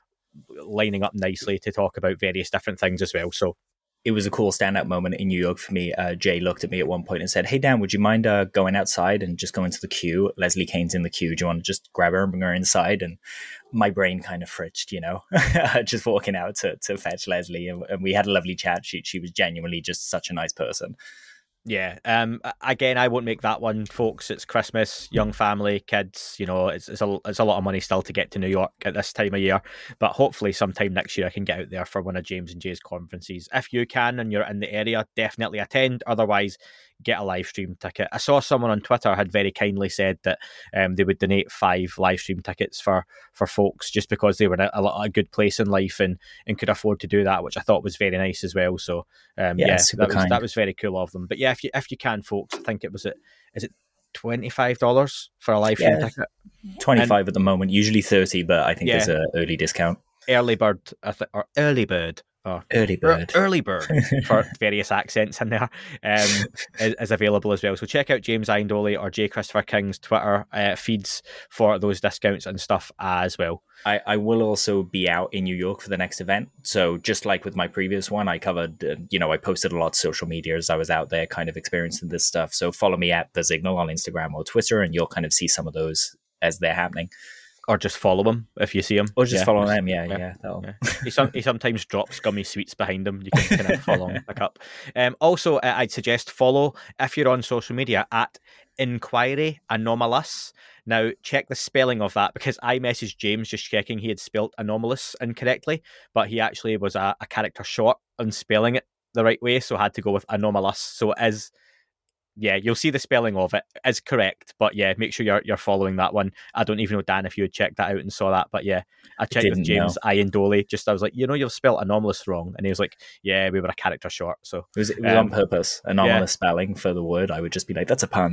lining up nicely to talk about various different things as well. So it was a cool standout moment in New York for me. Uh, Jay looked at me at one point and said, hey, Dan, would you mind uh, going outside and just going to the queue? Leslie Kane's in the queue. Do you want to just grab her and bring her inside? And my brain kind of fritzed, you know, just walking out to, to fetch Leslie. And, and we had a lovely chat. She, she was genuinely just such a nice person. Yeah. Um. Again, I won't make that one, folks. It's Christmas, young family, kids. You know, it's it's a it's a lot of money still to get to New York at this time of year. But hopefully, sometime next year, I can get out there for one of James and Jay's conferences. If you can and you're in the area, definitely attend. Otherwise, get a live stream ticket. I saw someone on Twitter had very kindly said that um, they would donate five live stream tickets for for folks just because they were in a, a, a good place in life and, and could afford to do that, which I thought was very nice as well. So um, yeah, yeah that was, that was very cool of them. But yeah, if you if you can, folks, I think it was it is it twenty-five dollars for a live stream yeah, ticket. twenty-five and, at the moment, usually thirty, but I think yeah. there's an early discount. Early bird, I th- or early bird. Oh, early bird, early bird for various accents in there um, is, is available as well. So check out James Iandoli or J. Christopher King's Twitter uh, feeds for those discounts and stuff as well. I, I will also be out in New York for the next event. So just like with my previous one, I covered, uh, you know, I posted a lot of social media as I was out there kind of experiencing this stuff. So follow me at The Signal on Instagram or Twitter, and you'll kind of see some of those as they're happening. Or just follow him if you see him. Or just yeah. follow them, yeah, yeah. yeah, yeah. He, some, he sometimes drops gummy sweets behind him. You can kind of follow and pick up. Um, also, uh, I'd suggest follow, if you're on social media, at Inquiry Anomalous. Now, check the spelling of that, because I messaged James just checking he had spelt anomalous incorrectly, but he actually was a, a character short on spelling it the right way, so I had to go with anomalous. So it is... Yeah, you'll see the spelling of it is correct, but yeah, make sure you're you're following that one. I don't even know, Dan, if you had checked that out and saw that, but yeah, I checked with James Iandoli. Just I was like, you know, you've spelled anomalous wrong, and he was like, yeah, we were a character short. So it was, it was um, on purpose, anomalous yeah. spelling for the word. I would just be like, that's a pun.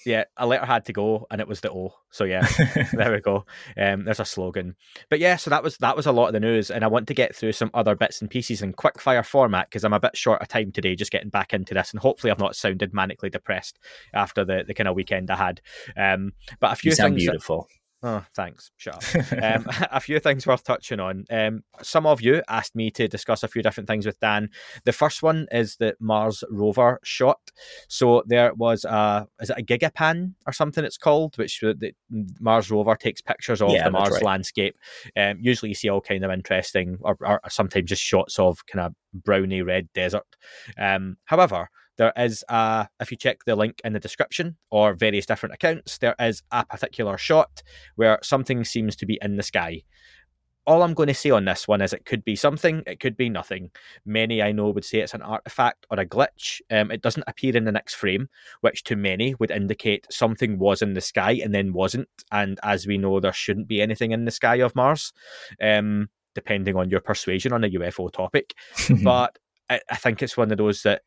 Yeah, a letter had to go, and it was the O. So yeah, there we go. Um, there's a slogan. But yeah, so that was that was a lot of the news, and I want to get through some other bits and pieces in quick fire format because I'm a bit short of time today, just getting back into this, and hopefully I've not sounded manically depressed after the, the kind of weekend I had. Um, but a few you sound things beautiful. That, Oh, thanks. Shut up. um, a few things worth touching on. Um, some of you asked me to discuss a few different things with Dan. The first one is the Mars rover shot. So there was a, is it a Gigapan or something it's called, which the Mars rover takes pictures of yeah, the Mars right. landscape. Um, usually you see all kind of interesting, or, or sometimes just shots of kind of browny red desert. Um, however, there is, uh, if you check the link in the description or various different accounts, there is a particular shot where something seems to be in the sky. All I'm going to say on this one is it could be something, it could be nothing. Many I know would say it's an artifact or a glitch. Um, it doesn't appear in the next frame, which to many would indicate something was in the sky and then wasn't. And as we know, there shouldn't be anything in the sky of Mars, um, depending on your persuasion on the U F O topic. But I, I think it's one of those that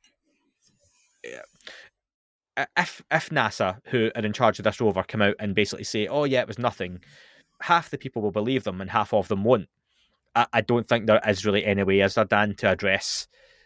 If if NASA, who are in charge of this rover, come out and basically say, oh yeah, it was nothing, half the people will believe them and half of them won't. I, I don't think there is really any way, is there, Dan, to address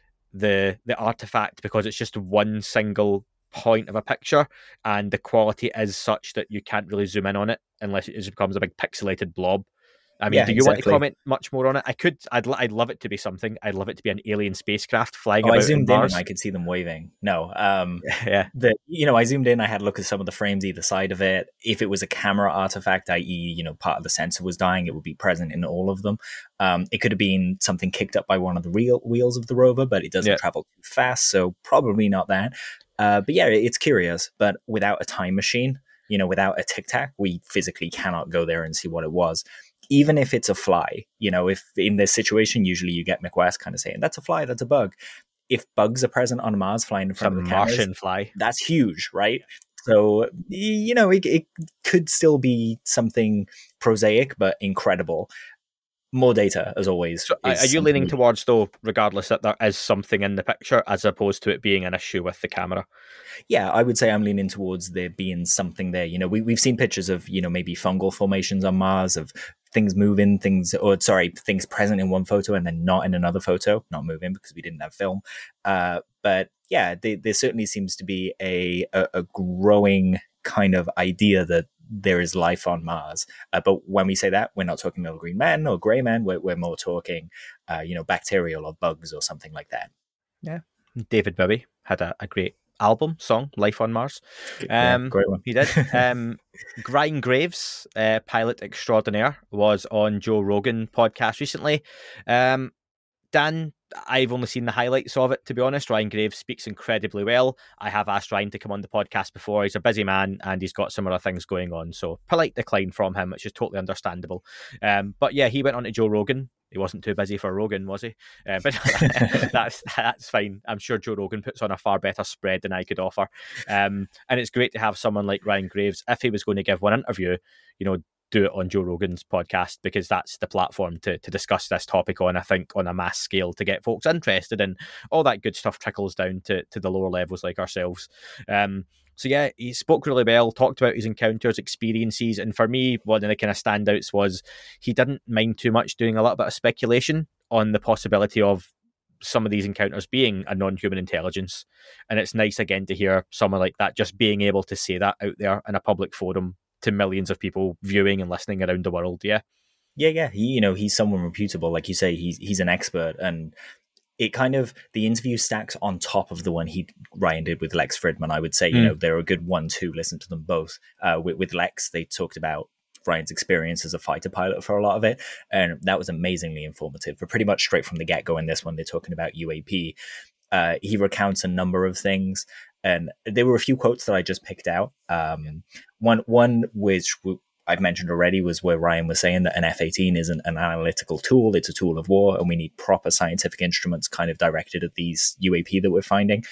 the the artifact, because it's just one single point of a picture and the quality is such that you can't really zoom in on it unless it just becomes a big pixelated blob. I mean, yeah, do you exactly. want to comment much more on it? I could. I'd. I'd love it to be something. I'd love it to be an alien spacecraft flying oh, about I zoomed in in Mars. and I could see them waving. No, um, yeah. The you know, I zoomed in. I had a look at some of the frames either side of it. If it was a camera artifact, that is, you know, part of the sensor was dying, it would be present in all of them. Um, it could have been something kicked up by one of the real wheels of the rover, but it doesn't yeah. travel too fast, so probably not that. Uh, but yeah, it's curious. But without a time machine, you know, without a tic tac, we physically cannot go there and see what it was. Even if it's a fly, you know, if in this situation, usually you get McWest kind of saying, that's a fly, that's a bug. If bugs are present on Mars flying in front Some of the cameras, Martian fly. That's huge, right? So, you know, it, it could still be something prosaic, but incredible. More data, as always. So are you leaning towards, though, regardless, that there is something in the picture as opposed to it being an issue with the camera? Yeah, I would say I'm leaning towards there being something there. You know, we, we've seen pictures of, you know, maybe fungal formations on Mars, of things moving, things, or sorry, things present in one photo and then not in another photo, not moving because we didn't have film. Uh, but yeah, they, there certainly seems to be a, a, a growing kind of idea that there is life on Mars. Uh, but when we say that, we're not talking little green men or grey men. We're, we're more talking, uh, you know, bacterial or bugs or something like that. Yeah. David Bowie had a, a great album, song, Life on Mars. Um, yeah, great one. He did. Um, Ryan Graves, uh, pilot extraordinaire, was on Joe Rogan podcast recently. Um, Dan, I've only seen the highlights of it, to be honest. Ryan Graves speaks incredibly well. I have asked Ryan to come on the podcast before. He's a busy man and he's got some other things going on. So polite decline from him, which is totally understandable. Um, but yeah, he went on to Joe Rogan. He wasn't too busy for Rogan, was he? Uh, but that's that's fine. I'm sure Joe Rogan puts on a far better spread than I could offer. Um, and it's great to have someone like Ryan Graves, if he was going to give one interview, you know, do it on Joe Rogan's podcast, because that's the platform to to discuss this topic on, I think, on a mass scale, to get folks interested, and all that good stuff trickles down to, to the lower levels like ourselves. Um, so yeah, he spoke really well, talked about his encounters, experiences, and for me, one of the kind of standouts was he didn't mind too much doing a little bit of speculation on the possibility of some of these encounters being a non-human intelligence. And it's nice again to hear someone like that just being able to say that out there in a public forum to millions of people viewing and listening around the world. Yeah. Yeah, yeah. He, you know, he's someone reputable. Like you say, he's he's an expert, and it kind of, the interview stacks on top of the one he Ryan did with Lex Fridman. I would say, you mm. know, they're a good one to listen to them both. Uh, with, with Lex, they talked about Ryan's experience as a fighter pilot for a lot of it, and that was amazingly informative. But pretty much straight from the get-go in this one, they're talking about U A P. Uh, he recounts a number of things. And there were a few quotes that I just picked out. Um, one, one which I've mentioned already was where Ryan was saying that an F eighteen isn't an analytical tool; it's a tool of war, and we need proper scientific instruments kind of directed at these U A P that we're finding.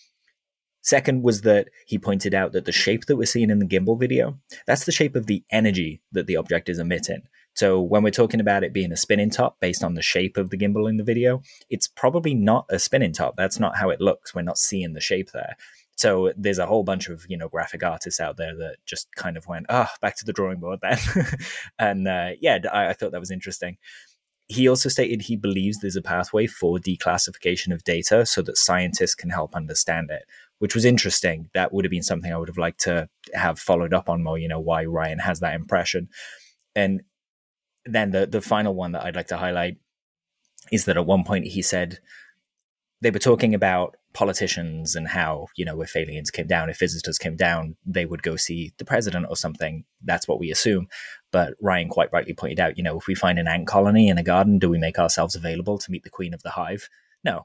Second was that he pointed out that the shape that we're seeing in the gimbal video, that's the shape of the energy that the object is emitting. So when we're talking about it being a spinning top based on the shape of the gimbal in the video, it's probably not a spinning top. That's not how it looks. We're not seeing the shape there. So there's a whole bunch of, you know, graphic artists out there that just kind of went, oh, back to the drawing board then. and uh, yeah, I, I thought that was interesting. He also stated he believes there's a pathway for declassification of data so that scientists can help understand it, which was interesting. That would have been something I would have liked to have followed up on more, you know, why Ryan has that impression. And then the, the final one that I'd like to highlight is that at one point he said they were talking about politicians and how, you know, if aliens came down, if visitors came down, they would go see the president or something. That's what we assume. But Ryan quite rightly pointed out, you know, if we find an ant colony in a garden, do we make ourselves available to meet the queen of the hive? No.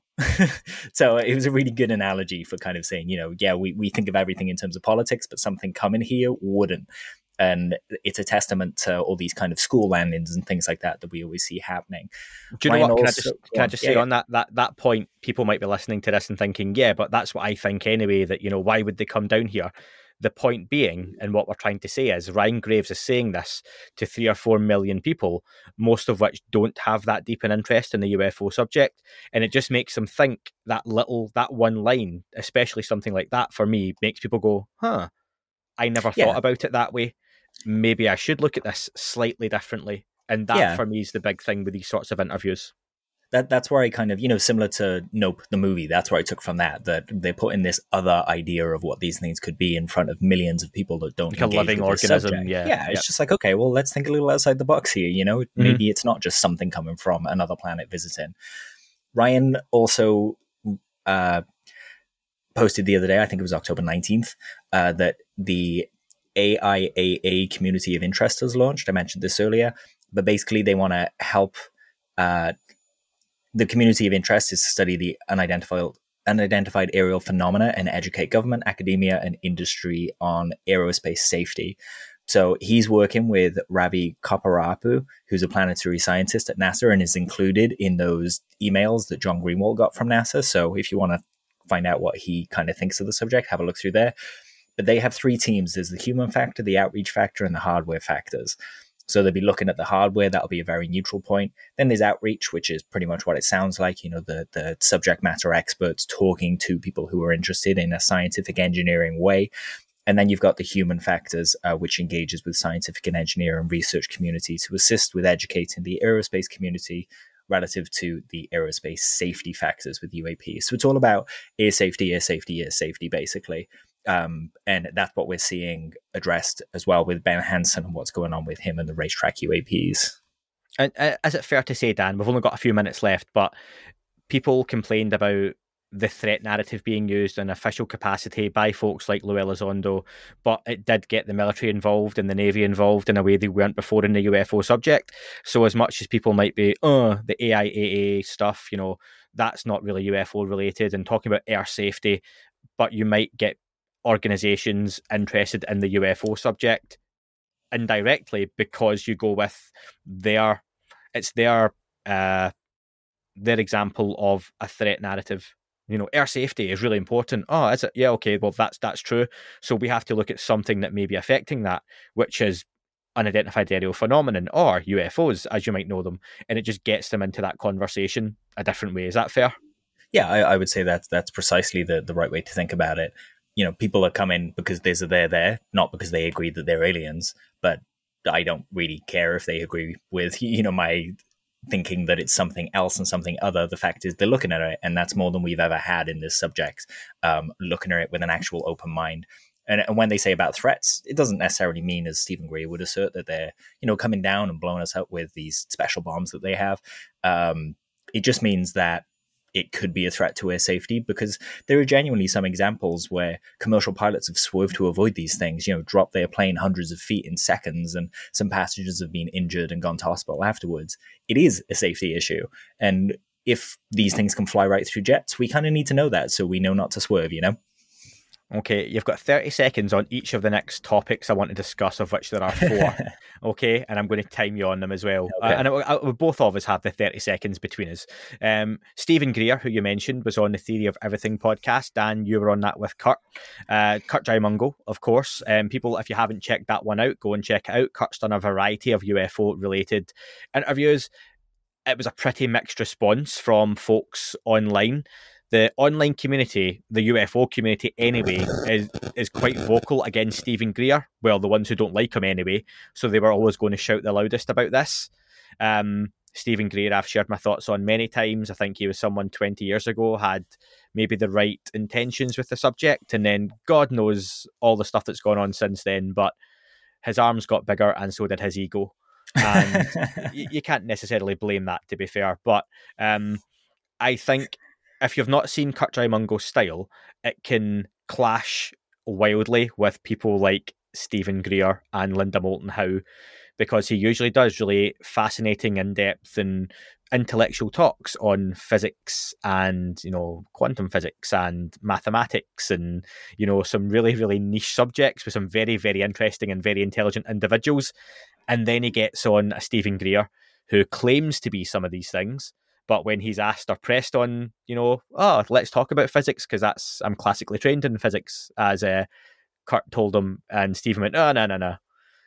So it was a really good analogy for kind of saying, you know, yeah, we, we think of everything in terms of politics, but something coming here wouldn't. And it's a testament to all these kind of school landings and things like that that we always see happening. Do you know Ryan what? Can also, I just, can I just yeah, say yeah. on that, that that point, people might be listening to this and thinking, yeah, but that's what I think anyway, that, you know, why would they come down here? The point being, and what we're trying to say is, Ryan Graves is saying this to three or four million people, most of which don't have that deep an interest in the U F O subject. And it just makes them think that little, that one line, especially something like that, for me, makes people go, huh, I never Yeah. thought about it that way. Maybe I should look at this slightly differently. And that, Yeah. for me, is the big thing with these sorts of interviews. That that's where I kind of, you know, similar to Nope, the movie, that's where I took from that, that they put in this other idea of what these things could be in front of millions of people that don't Like a engage living with this organism, subject. yeah. Yeah, it's Yep. just like, okay, well, let's think a little outside the box here, you know? Maybe it's not just something coming from another planet visiting. Ryan also uh, posted the other day, I think it was October nineteenth, uh, that the A I A A community of interest has launched. I mentioned this earlier, but basically they want to help. Uh, the community of interest is to study the unidentified unidentified aerial phenomena and educate government, academia, and industry on aerospace safety. So he's working with Ravi Kopparapu, who's a planetary scientist at NASA and is included in those emails that John Greenwald got from NASA. So if you want to find out what he kind of thinks of the subject, have a look through there. But they have three teams. There's the human factor, the outreach factor, and the hardware factors. So they'll be looking at the hardware. That'll be a very neutral point. Then there's outreach, which is pretty much what it sounds like. You know, the, the subject matter experts talking to people who are interested in a scientific engineering way. And then you've got the human factors, uh, which engages with scientific and engineering research community to assist with educating the aerospace community relative to the aerospace safety factors with U A Ps. So it's all about air safety, air safety, air safety, basically. Um, and that's what we're seeing addressed as well with Ben Hansen and what's going on with him and the racetrack U A Ps. And uh, is it fair to say, Dan, we've only got a few minutes left, but people complained about the threat narrative being used in official capacity by folks like Lou Elizondo, but it did get the military involved and the Navy involved in a way they weren't before in the U F O subject. So as much as people might be, oh, the A I A A stuff, you know, that's not really U F O related, and talking about air safety, but you might get organizations interested in the U F O subject indirectly because you go with their, it's their, uh, their example of a threat narrative. You know, air safety is really important. Oh, is it? Yeah, okay, well, that's that's true. So we have to look at something that may be affecting that, which is unidentified aerial phenomenon or U F Os, as you might know them. And it just gets them into that conversation a different way. Is that fair? Yeah, I, I would say that's, that's precisely the, the right way to think about it. You know, people are coming because there's a there there, not because they agree that they're aliens, but I don't really care if they agree with, you know, my thinking that it's something else and something other. The fact is they're looking at it, and that's more than we've ever had in this subject, um, looking at it with an actual open mind. And, and when they say about threats, it doesn't necessarily mean, as Stephen Gray would assert, that they're, you know, coming down and blowing us up with these special bombs that they have. Um, it just means that it could be a threat to air safety, because there are genuinely some examples where commercial pilots have swerved to avoid these things, you know, dropped their plane hundreds of feet in seconds, and some passengers have been injured and gone to hospital afterwards. It is a safety issue. And if these things can fly right through jets, we kind of need to know that so we know not to swerve, you know? Okay, you've got thirty seconds on each of the next topics I want to discuss, of which there are four. Okay, and I'm going to time you on them as well. Okay. Uh, and I, I, both of us have the thirty seconds between us. Um, Stephen Greer, who you mentioned, was on the Theory of Everything podcast. Dan, you were on that with Kurt. Uh, Kurt Jaimungal, of course. Um, people, if you haven't checked that one out, go and check it out. Kurt's done a variety of U F O-related interviews. It was a pretty mixed response from folks online. the online community, the U F O community anyway, is is quite vocal against Stephen Greer. Well, the ones who don't like him anyway. So they were always going to shout the loudest about this. Um, Stephen Greer, I've shared my thoughts on many times. I think he was someone twenty years ago, had maybe the right intentions with the subject, and then God knows all the stuff that's gone on since then, but his arms got bigger and so did his ego. And you, you can't necessarily blame that, to be fair. But um, I think if you've not seen Kurtjai Mungo's style, it can clash wildly with people like Stephen Greer and Linda Moulton Howe, because he usually does really fascinating, in-depth and intellectual talks on physics and, you know, quantum physics and mathematics and, you know, some really, really niche subjects with some very, very interesting and very intelligent individuals. And then he gets on a Stephen Greer who claims to be some of these things, but when he's asked or pressed on, you know, oh, let's talk about physics because that's, I'm classically trained in physics, as uh, Kurt told him, and Stephen went, oh, no, no, no.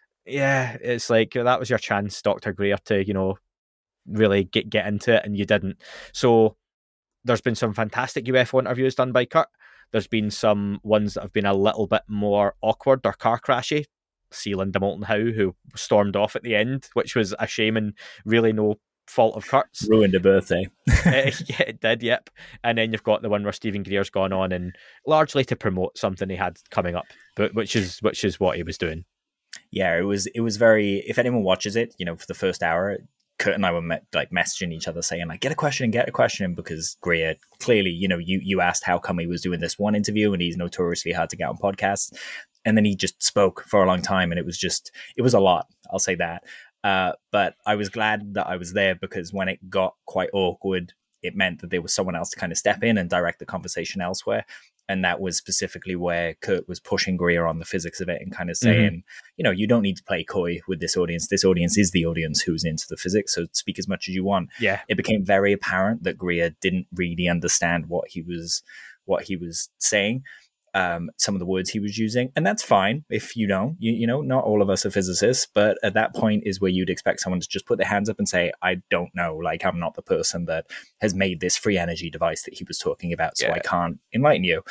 Yeah, it's like, that was your chance, Doctor Greer, to, you know, really get, get into it, and you didn't. So there's been some fantastic U F O interviews done by Kurt. There's been some ones that have been a little bit more awkward or car crashy. See Linda Moulton Howe, who stormed off at the end, which was a shame and really no fault of Kurt's. Ruined a birthday. uh, yeah, it did, yep. And then you've got the one where Stephen Greer's gone on and largely to promote something he had coming up, but which is which is what he was doing. Yeah, it was it was very, if anyone watches it, you know, for the first hour, Kurt and I were met, like messaging each other saying like, get a question and get a question, because Greer, clearly, you know, you you asked how come he was doing this one interview, and he's notoriously hard to get on podcasts. And then he just spoke for a long time, and it was just, it was a lot, I'll say that. Uh, but I was glad that I was there, because when it got quite awkward, it meant that there was someone else to kind of step in and direct the conversation elsewhere. And that was specifically where Kurt was pushing Greer on the physics of it and kind of saying, mm-hmm. you know, you don't need to play coy with this audience. This audience is the audience who's into the physics, so speak as much as you want. Yeah. It became very apparent that Greer didn't really understand what he was, what he was saying. Um, some of the words he was using, and that's fine if you know, you, you know, not all of us are physicists, but at that point is where you'd expect someone to just put their hands up and say, I don't know, like I'm not the person that has made this free energy device that he was talking about, so yeah. I can't enlighten you.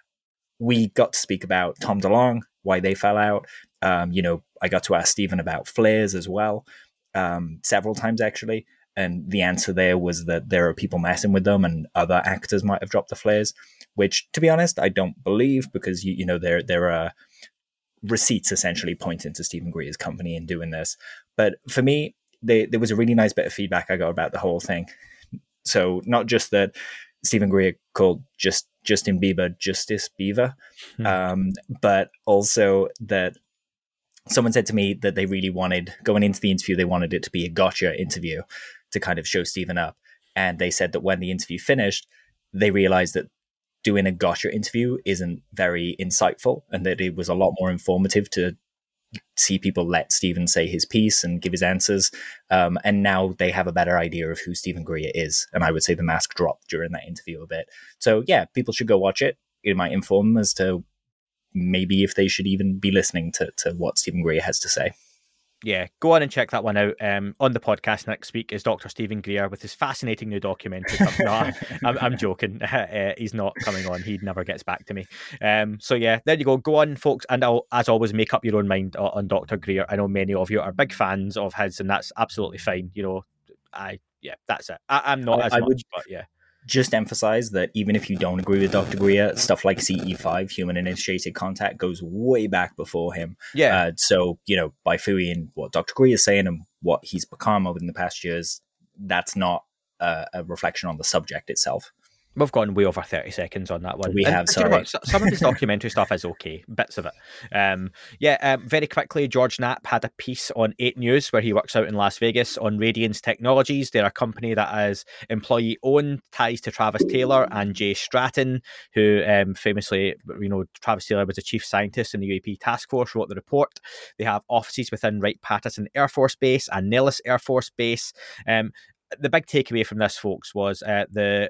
We got to speak about Tom DeLonge, why they fell out. Um, you know, I got to ask Stephen about flares as well, um, several times actually. And the answer there was that there are people messing with them, and other actors might have dropped the flares, which, to be honest, I don't believe, because, you, you know, there there are receipts essentially pointing to Stephen Greer's company in doing this. But for me, they, there was a really nice bit of feedback I got about the whole thing. So not just that Stephen Greer called just Justin Bieber Justice Beaver, hmm. um, but also that someone said to me that they really wanted, going into the interview, they wanted it to be a gotcha interview to kind of show Stephen up. And they said that when the interview finished, they realized that doing a gotcha interview isn't very insightful, and that it was a lot more informative to see people let Stephen say his piece and give his answers. Um, and now they have a better idea of who Stephen Greer is. And I would say the mask dropped during that interview a bit. So yeah, people should go watch it. It might inform them as to maybe if they should even be listening to, to what Stephen Greer has to say. Yeah, go on and check that one out. Um, on the podcast next week is Doctor Stephen Greer with his fascinating new documentary. no, I'm, I'm joking. Uh, he's not coming on. He never gets back to me. Um, so yeah, there you go. Go on, folks. And I'll, as always, make up your own mind on, on Doctor Greer. I know many of you are big fans of his, and that's absolutely fine. You know, I yeah, that's it. I, I'm not I, as I much, would, but yeah. Just emphasize that even if you don't agree with Doctor Greer, stuff like C E five, human initiated contact, goes way back before him. Yeah. Uh, so, you know, by fooing what Doctor Greer is saying and what he's become over the past years, that's not uh, a reflection on the subject itself. We've gone way over thirty seconds on that one. We and, have, sorry. You know what, some of his documentary stuff is okay, bits of it. Um, yeah, um, very quickly, George Knapp had a piece on eight News where he works out in Las Vegas on Radiance Technologies. They're a company that is employee-owned, ties to Travis Taylor and Jay Stratton, who um, famously, you know, Travis Taylor was the chief scientist in the U A P task force, wrote the report. They have offices within Wright-Patterson Air Force Base and Nellis Air Force Base. Um, the big takeaway from this, folks, was uh, the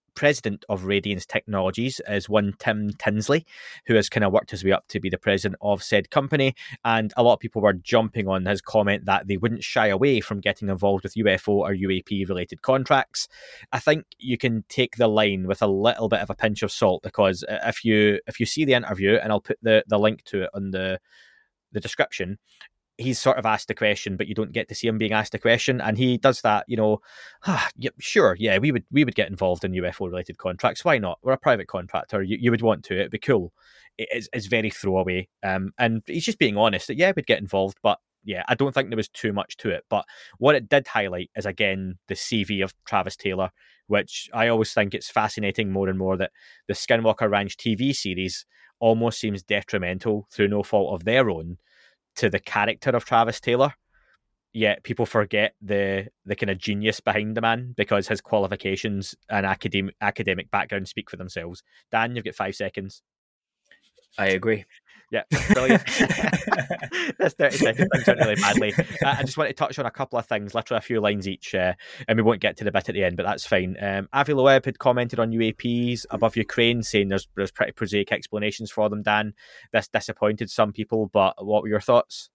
president of Radiance Technologies is one Tim Tinsley, who has kind of worked his way up to be the president of said company. And a lot of people were jumping on his comment that they wouldn't shy away from getting involved with U F O or U A P related contracts. I think you can take the line with a little bit of a pinch of salt, because if you if you see the interview, and I'll put the, the link to it on the the description, he's sort of asked the question, but you don't get to see him being asked a question. And he does that, you know, ah, yeah, sure, yeah, we would we would get involved in U F O-related contracts. Why not? We're a private contractor. You, you would want to. It'd be cool. It's, it's very throwaway. Um, and he's just being honest that, yeah, we'd get involved, but yeah, I don't think there was too much to it. But what it did highlight is, again, the C V of Travis Taylor, which I always think it's fascinating more and more that the Skinwalker Ranch T V series almost seems detrimental through no fault of their own to the character of Travis Taylor, yet people forget the the kind of genius behind the man, because his qualifications and academic academic background speak for themselves. Dan, you've got five seconds. I agree. Yeah, brilliant. That's thirty seconds. Things went really badly. Uh, I just want to touch on a couple of things, literally a few lines each, uh, and we won't get to the bit at the end, but that's fine. Um, Avi Loeb had commented on U A Ps above Ukraine, saying there's there's pretty prosaic explanations for them, Dan. This disappointed some people, but what were your thoughts?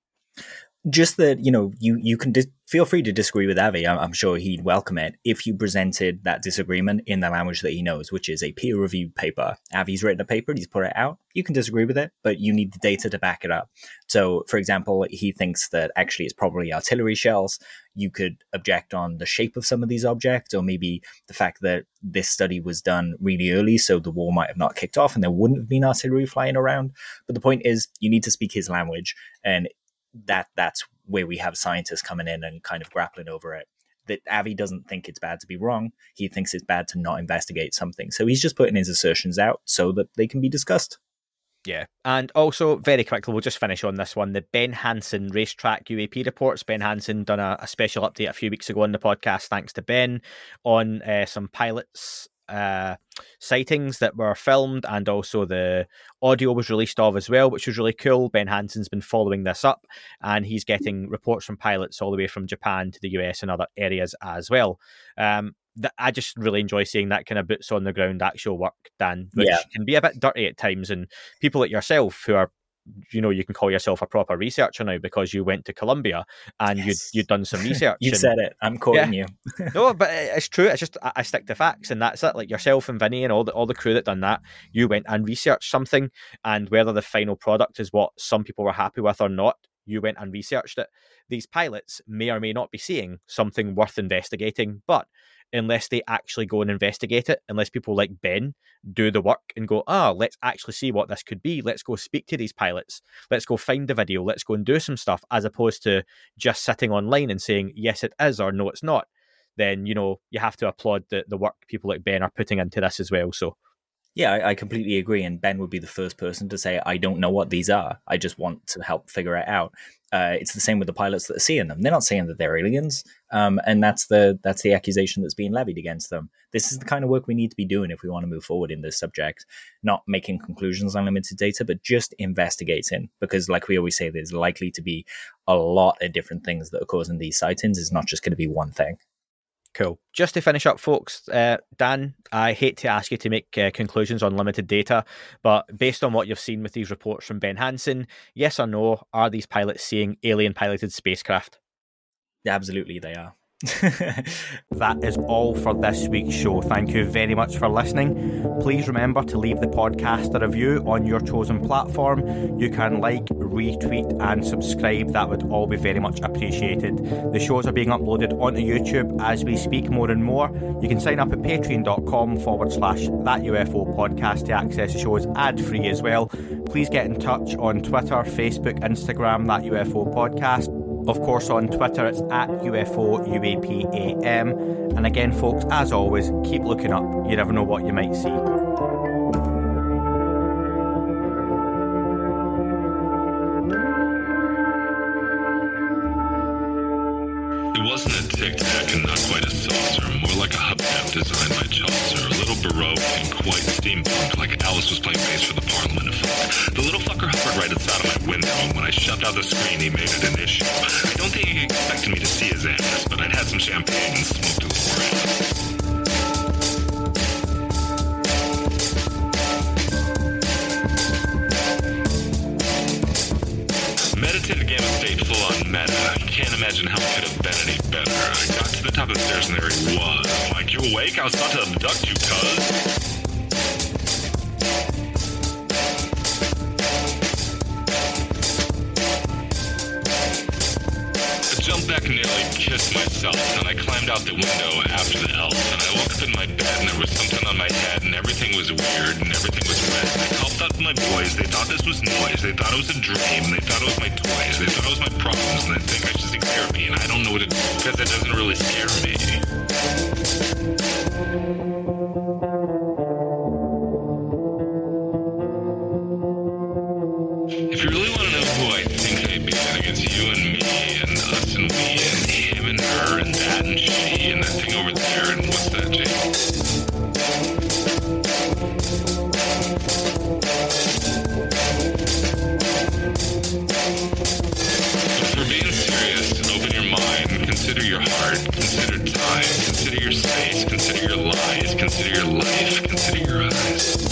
Just that, you know, you, you can dis- feel free to disagree with Avi. I'm, I'm sure he'd welcome it if you presented that disagreement in the language that he knows, which is a peer-reviewed paper. Avi's written a paper, he's put it out. You can disagree with it, but you need the data to back it up. So, for example, he thinks that actually it's probably artillery shells. You could object on the shape of some of these objects, or maybe the fact that this study was done really early, so the war might have not kicked off and there wouldn't have been artillery flying around. But the point is, you need to speak his language, and that that's where we have scientists coming in and kind of grappling over it. That Avi doesn't think it's bad to be wrong. He thinks it's bad to not investigate something. So he's just putting his assertions out so that they can be discussed. Yeah. And also, very quickly, we'll just finish on this one. The Ben Hansen racetrack U A P reports. Ben Hansen done a, a special update a few weeks ago on the podcast, thanks to Ben, on uh, some pilots uh sightings that were filmed, and also the audio was released of as well, which was really cool. Ben Hansen's been following this up, and he's getting reports from pilots all the way from Japan to the U S and other areas as well. Um, th- I just really enjoy seeing that kind of boots on the ground actual work, Dan, which yeah. can be a bit dirty at times, and people like yourself who are, you know, you can call yourself a proper researcher now because you went to Columbia and yes. you'd, you'd done some research. You said it. I'm quoting yeah. you. No, but it's true. It's just, I, I stick to facts, and that's it. Like yourself and Vinny and all the, all the crew that done that, you went and researched something, and whether the final product is what some people were happy with or not, you went and researched it. These pilots may or may not be seeing something worth investigating, but unless they actually go and investigate it, unless people like Ben do the work and go, ah, oh, let's actually see what this could be. Let's go speak to these pilots. Let's go find the video. Let's go and do some stuff, as opposed to just sitting online and saying, yes, it is, or no, it's not. Then, you know, you have to applaud the, the work people like Ben are putting into this as well. So, yeah, I, I completely agree. And Ben would be the first person to say, I don't know what these are. I just want to help figure it out. Uh, it's the same with the pilots that are seeing them. They're not saying that they're aliens. Um, and that's the that's the accusation that's being levied against them. This is the kind of work we need to be doing if we want to move forward in this subject. Not making conclusions on limited data, but just investigating. Because like we always say, there's likely to be a lot of different things that are causing these sightings. It's not just going to be one thing. Cool. Just to finish up, folks, uh, Dan, I hate to ask you to make uh, conclusions on limited data, but based on what you've seen with these reports from Ben Hansen, yes or no, are these pilots seeing alien-piloted spacecraft? Absolutely, they are. That is all for this week's show. Thank you very much for listening. Please remember to leave the podcast a review on your chosen platform. You can like, retweet and subscribe. That would all be very much appreciated. The shows are being uploaded onto YouTube as we speak more and more. You can sign up at patreon.com forward slash that UFO podcast to access the shows ad-free as well. Please get in touch on Twitter, Facebook, Instagram, that U F O podcast. Of course, on Twitter, it's at U F O U A P A M. And again, folks, as always, keep looking up. You never know what you might see. It wasn't a tic-tac and not quite a saucer, more like a hubcap designed by Chaucer, a little baroque and quite steampunk, like Alice was playing bass for the Parliament of Folk. The little fucker hovered right outside of my window, and when I shoved out the screen, he made it an issue. I don't think he expected me to see his ass, but I'd had some champagne and smoked his ass. imagine how it could have been any better. I got to the top of the stairs and there he was. Like, you awake? I was about to abduct you, cuz. Jumped back and nearly kissed myself, and I climbed out the window after the elf, and I woke up in my bed and there was something on my head and everything was weird and everything was red. And I called out to my boys. They thought this was noise. They thought it was a dream. They thought it was my toys. They thought it was my problems, and they think I should seek therapy, and I don't know what it is because it doesn't really scare me. If you really want to know who I think may be, then against you and me and us and we and him and her and that and she and that thing over there and what's that, Jake? But for being serious, open your mind, consider your heart, consider time, consider your space, consider your lies, consider your life, consider your eyes.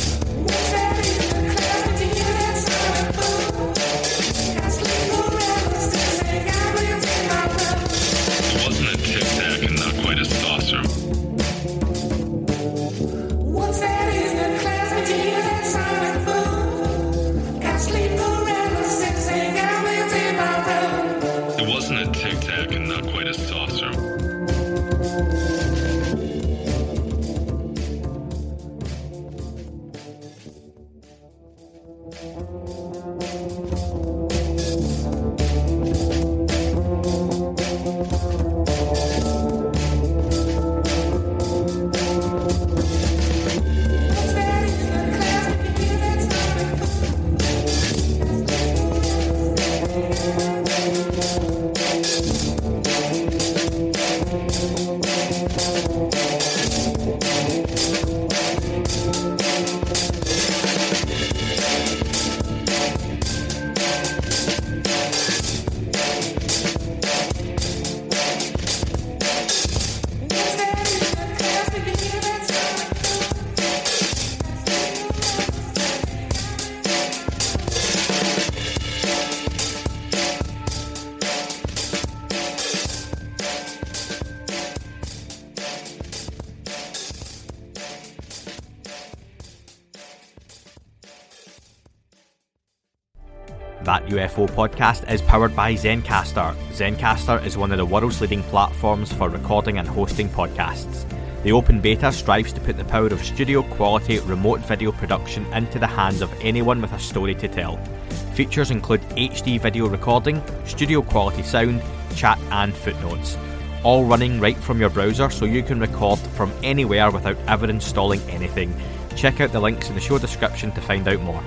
That U F O podcast is powered by Zencastr. Zencastr is one of the world's leading platforms for recording and hosting podcasts. The open beta strives to put the power of studio quality remote video production into the hands of anyone with a story to tell. Features include H D video recording, studio quality sound, chat and footnotes. All running right from your browser so you can record from anywhere without ever installing anything. Check out the links in the show description to find out more.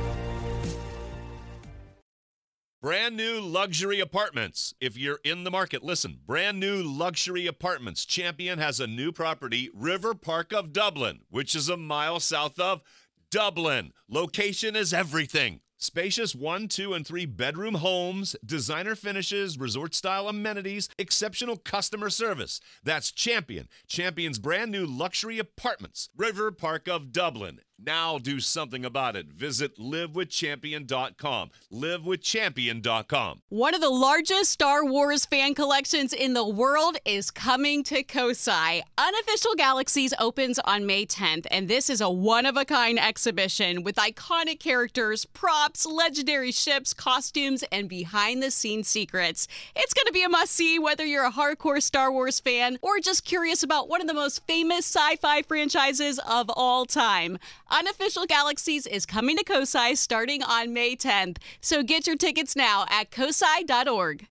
Brand new luxury apartments. If you're in the market, listen. Brand new luxury apartments. Champion has a new property, River Park of Dublin, which is a mile south of Dublin. Location is everything. Spacious one, two, and three bedroom homes, designer finishes, resort-style amenities, exceptional customer service. That's Champion. Champion's brand new luxury apartments, River Park of Dublin. Now do something about it. Visit live with champion dot com. live with champion dot com. One of the largest Star Wars fan collections in the world is coming to Kosai. Unofficial Galaxies opens on May tenth, and this is a one-of-a-kind exhibition with iconic characters, props, legendary ships, costumes, and behind-the-scenes secrets. It's going to be a must-see whether you're a hardcore Star Wars fan or just curious about one of the most famous sci-fi franchises of all time. Unofficial Galaxies is coming to Kosai starting on May tenth, so get your tickets now at kosai dot org.